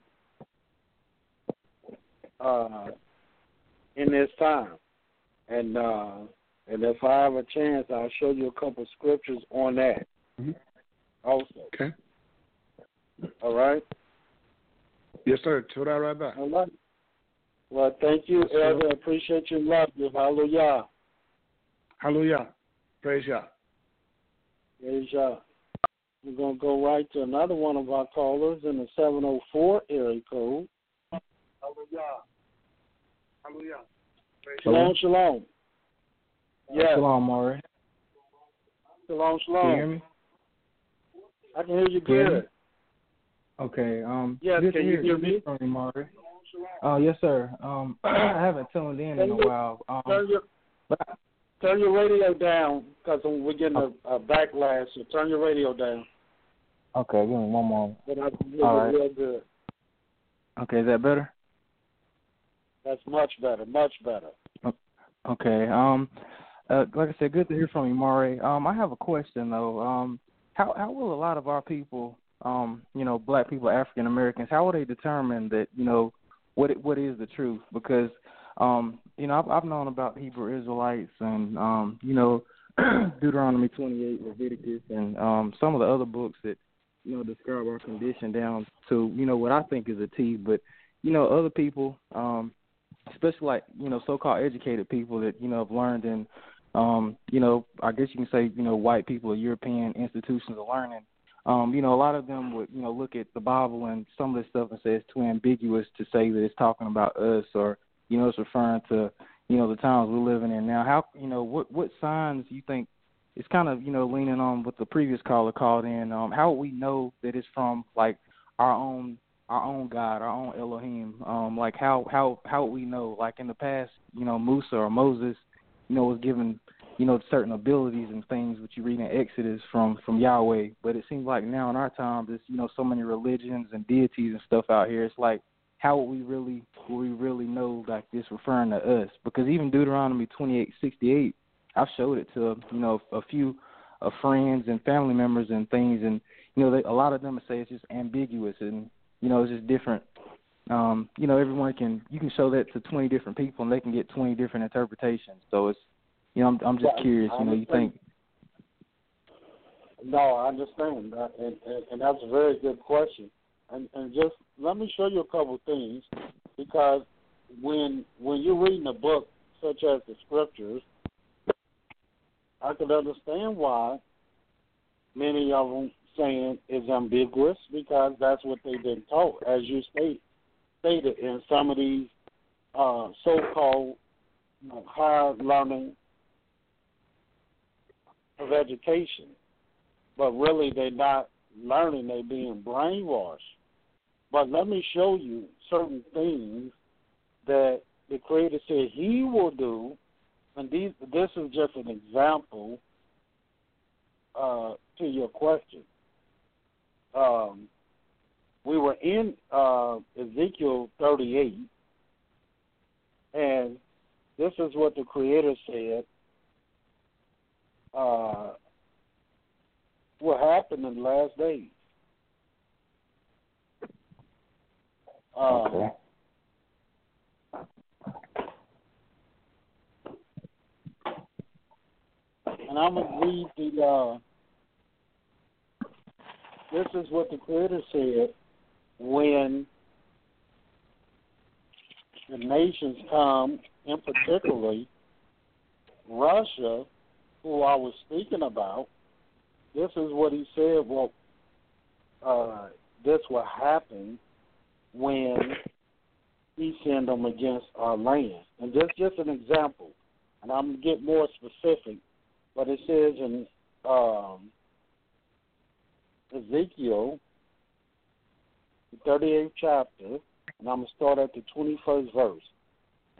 uh, in this time. And uh, and if I have a chance, I'll show you a couple scriptures on that mm-hmm. also. Okay. All right? Yes, sir. To that right back. All right. Well, thank you, yes, Elder. I appreciate you. Love you. Hallelujah. Hallelujah. Praise Yah. Praise Yah. We're going to go right to another one of our callers in the seven oh four area code. Hallelujah. Hallelujah. Shalom, shalom. Yes. Shalom, Maury. Shalom, shalom. Can you hear me? I can hear you good. Okay. Um, yes, can you hear me? From you, Maury. Uh, yes, sir. Um, I haven't tuned in in a while. Um, turn, your, but I, turn your radio down because we're getting a, a backlash, so turn your radio down. Okay, give me one moment. But I can hear All you right. real good. Okay, is that better? That's much better, much better. Okay. Um, uh, like I said, good to hear from you, Maury. Um, I have a question though. Um, how how will a lot of our people, um, you know, black people, African Americans, how will they determine that, you know, what it, what is the truth? Because, um, you know, I've, I've known about Hebrew Israelites and, um, you know, Deuteronomy twenty-eight, Leviticus, and um, some of the other books that, you know, describe our condition down to, you know, what I think is a T. But, you know, other people, um, especially like, you know, so-called educated people that, you know, have learned in, um, you know, I guess you can say, you know, white people or European institutions of learning. Um, you know, a lot of them would, you know, look at the Bible and some of this stuff and say it's too ambiguous to say that it's talking about us or, you know, it's referring to, you know, the times we're living in now. How, you know, what what signs do you think, it's kind of, you know, leaning on what the previous caller called in, um, how would we know that it's from, like, our own our own God, our own Elohim? Um, like, how, how, how would we know? Like, in the past, you know, Musa or Moses, you know, was given, you know, certain abilities and things which you read in Exodus from, from Yahweh. But it seems like now in our time, there's, you know, so many religions and deities and stuff out here. It's like, how would we really, would we really know, like, this referring to us? Because even Deuteronomy twenty-eight sixty-eight, I've showed it to, you know, a few uh, friends and family members and things, and, you know, they, a lot of them say it's just ambiguous and, you know, it's just different. Um, you know, everyone can, you can show that to twenty different people and they can get twenty different interpretations. So it's, you know, I'm, I'm just yeah, curious, you know, you think. No, I understand. Uh, and, and, and that's a very good question. And, and just let me show you a couple of things, because when when you're reading a book such as the Scriptures, I could understand why many of them saying is ambiguous, because that's what they've been taught, as you state, stated in some of these uh, so-called, you know, higher learning of education. But really they're not learning, they're being brainwashed. But let me show you certain things that the Creator said He will do, and these, this is just an example uh, to your question. Um, we were in uh, Ezekiel thirty-eight, and this is what the Creator said uh, will happen in the last days. Um, okay. And I'm going to read the, uh, this is what the Creator said when the nations come, in particularly Russia, who I was speaking about. This is what He said, well, uh, this will happen when He send them against our land. And this is just an example, and I'm going to get more specific. But it says in um, Ezekiel, the thirty-eighth chapter, and I'm going to start at the twenty-first verse.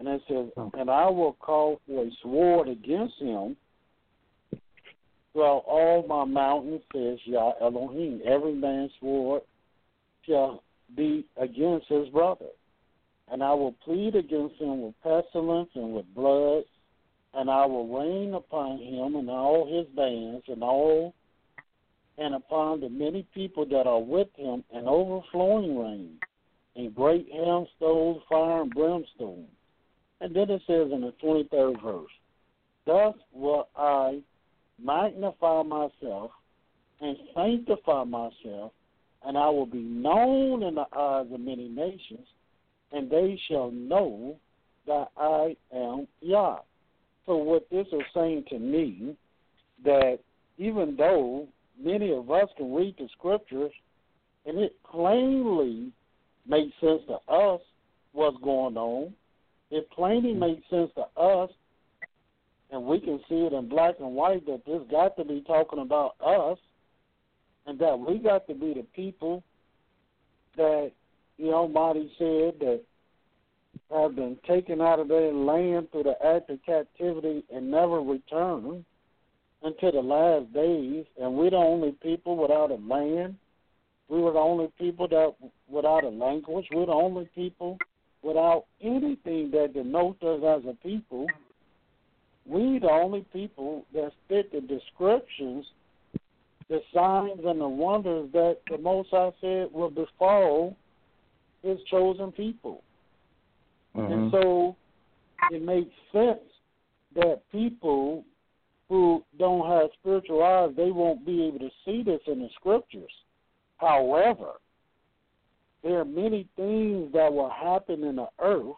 And it says, and I will call for a sword against him throughout all my mountains, says Yah Elohim. Every man's sword shall be against his brother. And I will plead against him with pestilence and with blood, and I will rain upon him and all his bands and all and upon the many people that are with him an overflowing rain, and great hailstones, fire, and brimstone. And then it says in the twenty-third verse, thus will I magnify myself and sanctify myself, and I will be known in the eyes of many nations, and they shall know that I am Yah. So what this is saying to me, that even though many of us can read the scriptures, and it plainly makes sense to us what's going on, it plainly makes sense to us, and we can see it in black and white, that this got to be talking about us, and that we got to be the people that the Almighty said that have been taken out of their land through the act of captivity and never returned until the last days. And we're the only people without a land. We were the only people that without a language. We're the only people without anything that denotes us as a people. We the only people that fit the descriptions, the signs and the wonders that the Most High said will befall his chosen people. Mm-hmm. And so it makes sense that people who don't have spiritual eyes, they won't be able to see this in the scriptures. However, there are many things that will happen in the earth,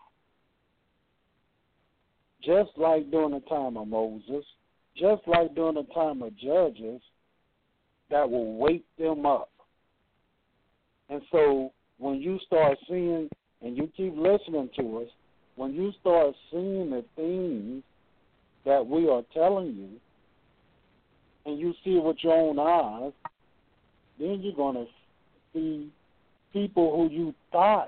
just like during the time of Moses, just like during the time of Judges, that will wake them up. And so when you start seeing, and you keep listening to us, when you start seeing the things that we are telling you, and you see it with your own eyes, then you're going to see people who you thought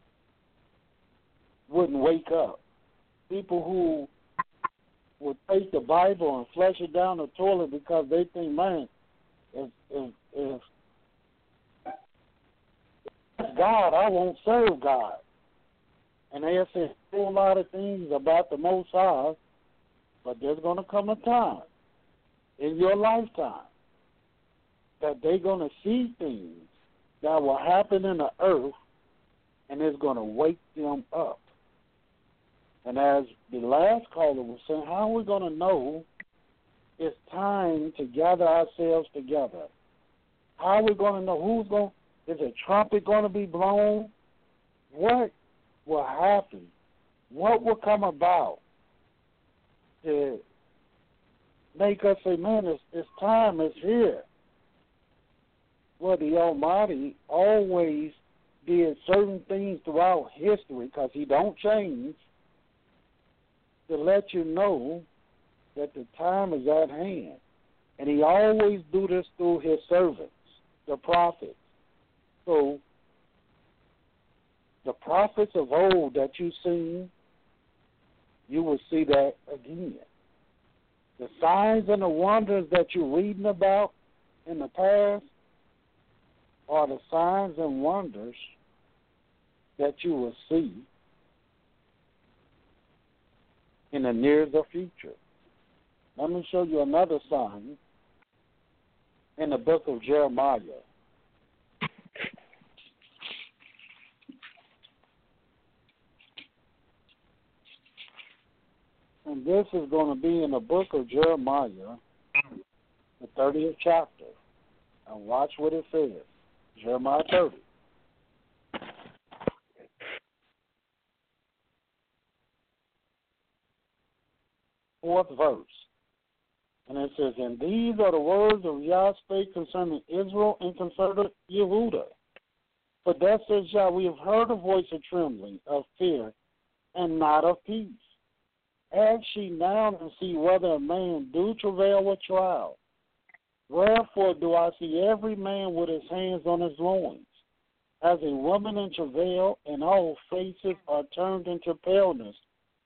wouldn't wake up. People who would take the Bible and flush it down the toilet because they think, man, if, if, if God, I won't serve God. And they have said a whole lot of things about the Most High, but there's going to come a time in your lifetime that they're going to see things that will happen in the earth, and it's going to wake them up. And as the last caller was saying, how are we going to know it's time to gather ourselves together? How are we going to know who's going? Is a trumpet going to be blown? What will happen? What will come about to make us say, man, it's, it's time, it's here? Well, the Almighty always did certain things throughout history, because he don't change, to let you know that the time is at hand. And he always do this through his servants, the prophets. So the prophets of old that you've seen, you will see that again. The signs and the wonders that you're reading about in the past are the signs and wonders that you will see in the nearest future. Let me show you another sign in the book of Jeremiah. And this is going to be in the book of Jeremiah, the thirtieth chapter. And watch what it says. Jeremiah thirty. Fourth verse. And it says, and these are the words of Yah spake concerning Israel and concerning Yehudah. For thus says Yah, we have heard a voice of trembling, of fear, and not of peace. Ask ye now and see whether a man do travail with trial. Wherefore do I see every man with his hands on his loins, as a woman in travail, and all faces are turned into paleness,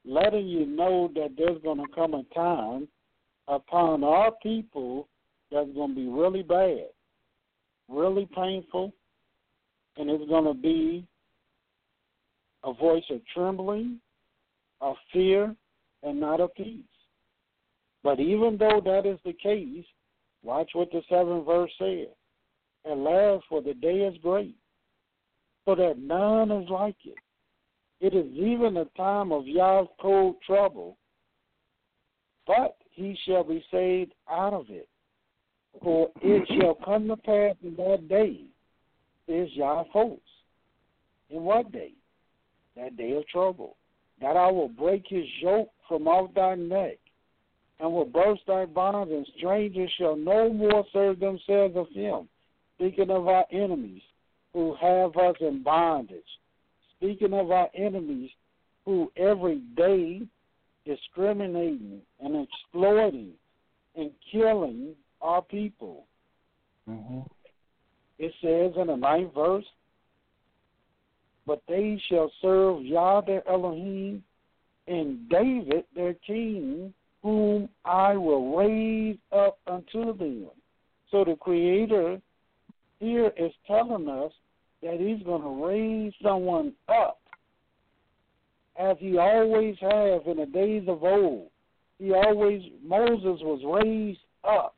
letting you know that there's going to come a time upon our people that's going to be really bad, really painful, and it's going to be a voice of trembling, of fear, and not of peace. But even though that is the case, watch what the seventh verse says. At last, for the day is great, so that none is like it. It is even a time of Yah's cold trouble, but he shall be saved out of it. For it shall come to pass in that day, is Yah hosts. In what day? That day of trouble. That I will break his yoke from off thy neck, and will burst thy bonds, and strangers shall no more serve themselves of him. Speaking of our enemies who have us in bondage. Speaking of our enemies who every day discriminating and exploiting and killing our people. Mm-hmm. It says in the ninth verse, but they shall serve Yah their Elohim and David their king, whom I will raise up unto them. So the Creator here is telling us that he's going to raise someone up, as he always have in the days of old. He always, Moses was raised up.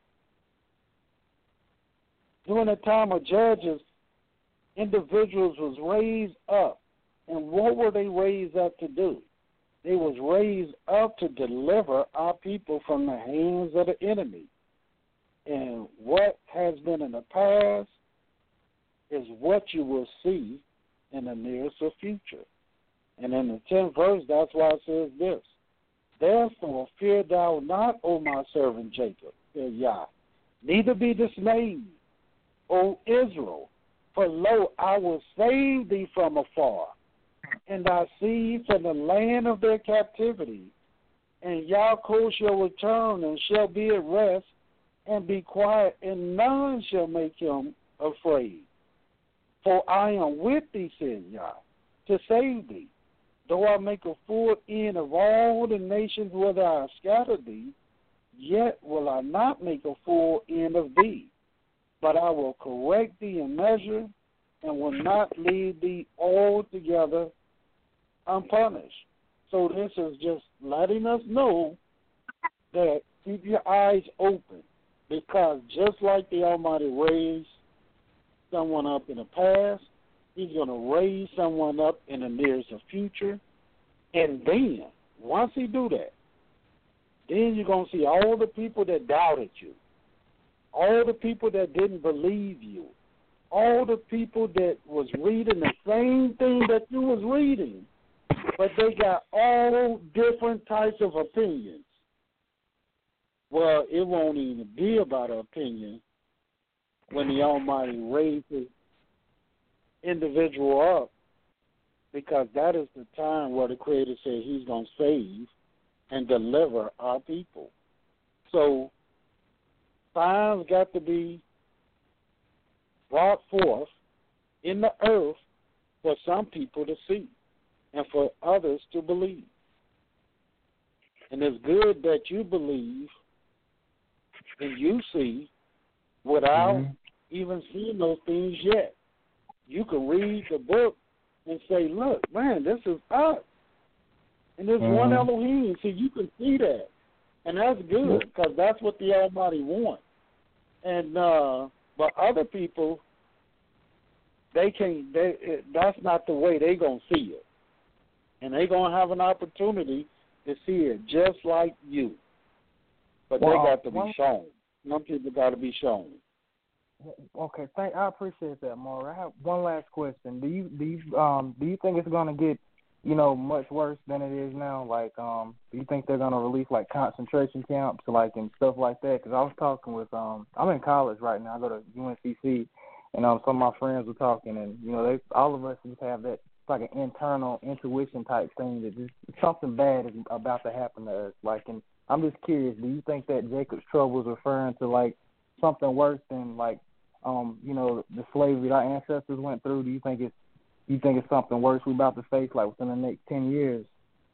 During the time of Judges, individuals was raised up. And what were they raised up to do? They was raised up to deliver our people from the hands of the enemy. And what has been in the past is what you will see in the nearest future. And in the tenth verse, that's why it says this. Therefore fear thou not, O my servant Jacob, said Yah, neither be dismayed, O Israel, for lo, I will save thee from afar, and thy seed from the land of their captivity. And Yaakov shall return and shall be at rest and be quiet, and none shall make him afraid. For I am with thee, said Yah, to save thee. Though I make a full end of all the nations whither I have scattered thee, yet will I not make a full end of thee. But I will correct thee in measure, and will not leave thee altogether unpunished. So this is just letting us know that keep your eyes open, because just like the Almighty raised someone up in the past, he's going to raise someone up in the nearest future. And then, once he do that, then you're going to see all the people that doubted you, all the people that didn't believe you, all the people that was reading the same thing that you was reading, but they got all different types of opinions. Well, it won't even be about an opinion when the Almighty raises individual up, because that is the time where the Creator said he's going to save and deliver our people. So signs got to be brought forth in the earth for some people to see and for others to believe. And it's good that you believe and you see without mm-hmm. even seeing those things yet. You can read the book and say, look, man, this is us. And there's mm-hmm. one Elohim, so you can see that. And that's good, because that's what the Almighty wants. And uh, but other people, they can't. They, that's not the way they're going to see it. And they're going to have an opportunity to see it just like you. But well, they got to be well, shown. Some people got to be shown. Okay, thank. I appreciate that, Maury. I have one last question. Do you do you um do you think it's going to get, you know, much worse than it is now? Like, um, do you think they're going to release like concentration camps, like and stuff like that? Because I was talking with um, I'm in college right now. I go to U N C C, and um, some of my friends were talking, and you know, they all of us just have that. It's like an internal intuition type thing that just something bad is about to happen to us. Like, and I'm just curious, do you think that Jacob's trouble is referring to like something worse than like, um, you know, the slavery our ancestors went through? Do you think it's you think it's something worse we about to face like within the next ten years?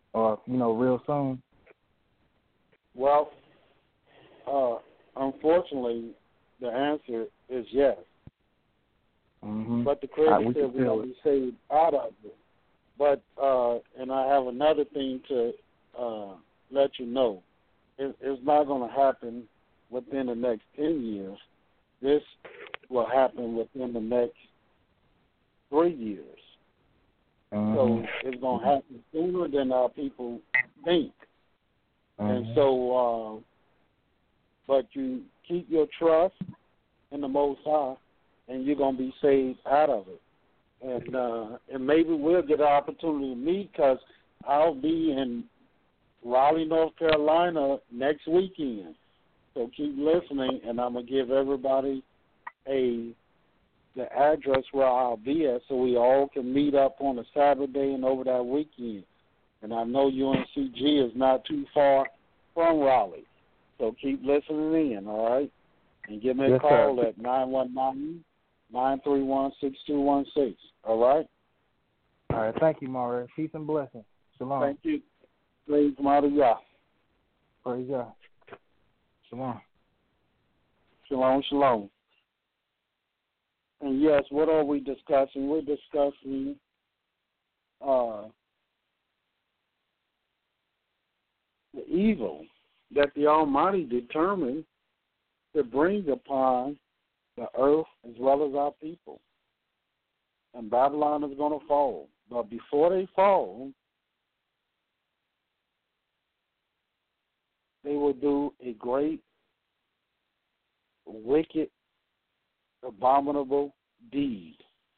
or you know, real soon? Well, uh, unfortunately, the answer is yes. Mm-hmm. But the crazy Right, we said can we're feel going to be saved out of it. But, uh, and I have another thing to uh, let you know. It, it's not going to happen within the next ten years. This will happen within the next three years. Mm-hmm. So it's going to happen sooner than our people think. Mm-hmm. And so, uh, but you keep your trust in the Most High, and you're going to be saved out of it. And uh, and maybe we'll get an opportunity to meet because I'll be in Raleigh, North Carolina next weekend. So keep listening, and I'm going to give everybody a the address where I'll be at so we all can meet up on a Saturday and over that weekend. And I know U N C G is not too far from Raleigh. So keep listening in, all right? And give me a Yes, call sir. at nine one nine, nine three one, six two one six, all right? All right, thank you, Mario. Peace and blessings. Shalom. Thank you. Praise Maria. Praise God. Shalom. Shalom, shalom. And yes, what are we discussing? We're discussing uh, the evil that the Almighty determined to bring upon the earth as well as our people. And Babylon is going to fall. But before they fall, they will do a great, wicked, abominable deed.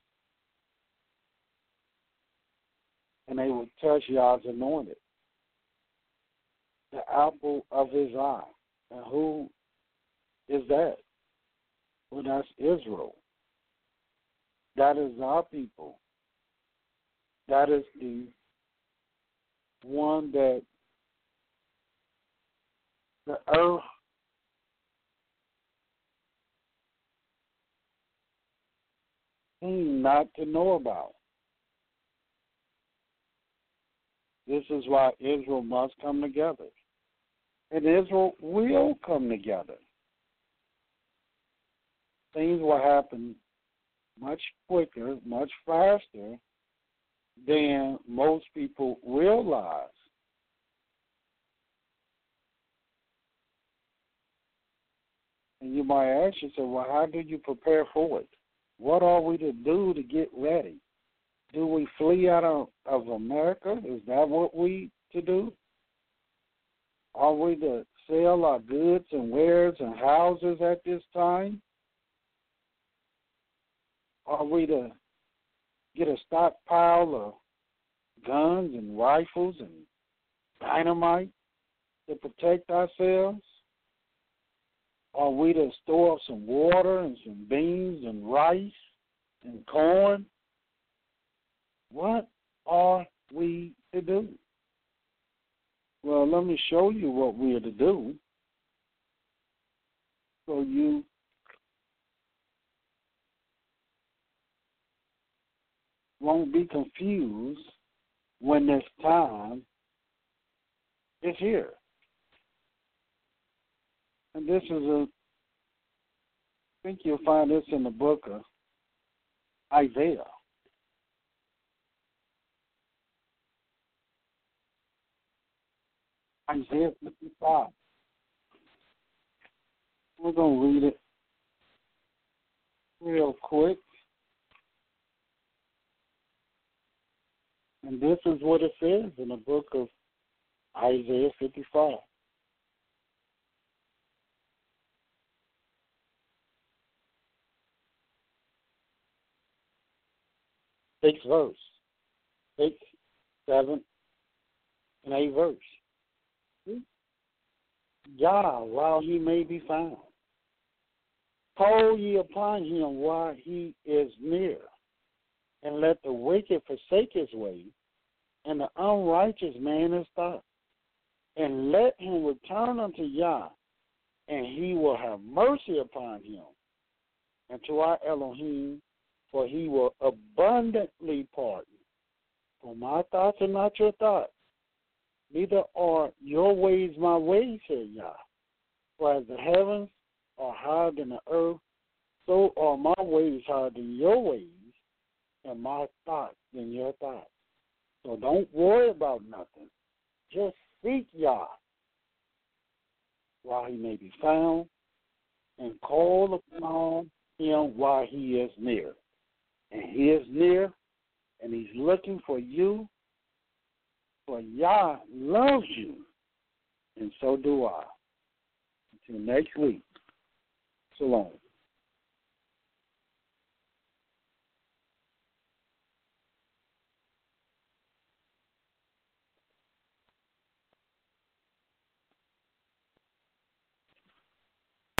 And they will touch Yah's anointed, the apple of his eye. And who is that? Well, that's Israel. That is our people. That is the one that the earth seemed not to know about. This is why Israel must come together. And Israel will come together. Things will happen much quicker, much faster than most people realize. And you might ask yourself, well, how do you prepare for it? What are we to do to get ready? Do we flee out of, of America? Is that what we to do? Are we to sell our goods and wares and houses at this time? Are we to get a stockpile of guns and rifles and dynamite to protect ourselves? Are we to store up some water and some beans and rice and corn? What are we to do? Well, let me show you what we are to do so you won't be confused when this time is here. And this is a, I think you'll find this in the book of Isaiah. Isaiah fifty-five. We're going to read it real quick. And this is what it says in the book of Isaiah fifty-five. Six verse. Six, seven, and eight verse. Yah, while he may be found. Call ye upon him while he is near, and let the wicked forsake his way, and the unrighteous man his thought. And let him return unto Yah, and he will have mercy upon him, and to our Elohim, for he will abundantly pardon. For my thoughts are not your thoughts, neither are your ways my ways, said Yah. For as the heavens are higher than the earth, so are my ways higher than your ways, and my thoughts than your thoughts. So don't worry about nothing. Just seek Yah while he may be found, and call upon him while he is near. And he is near, and he's looking for you, for Yah loves you, and so do I. Until next week, shalom.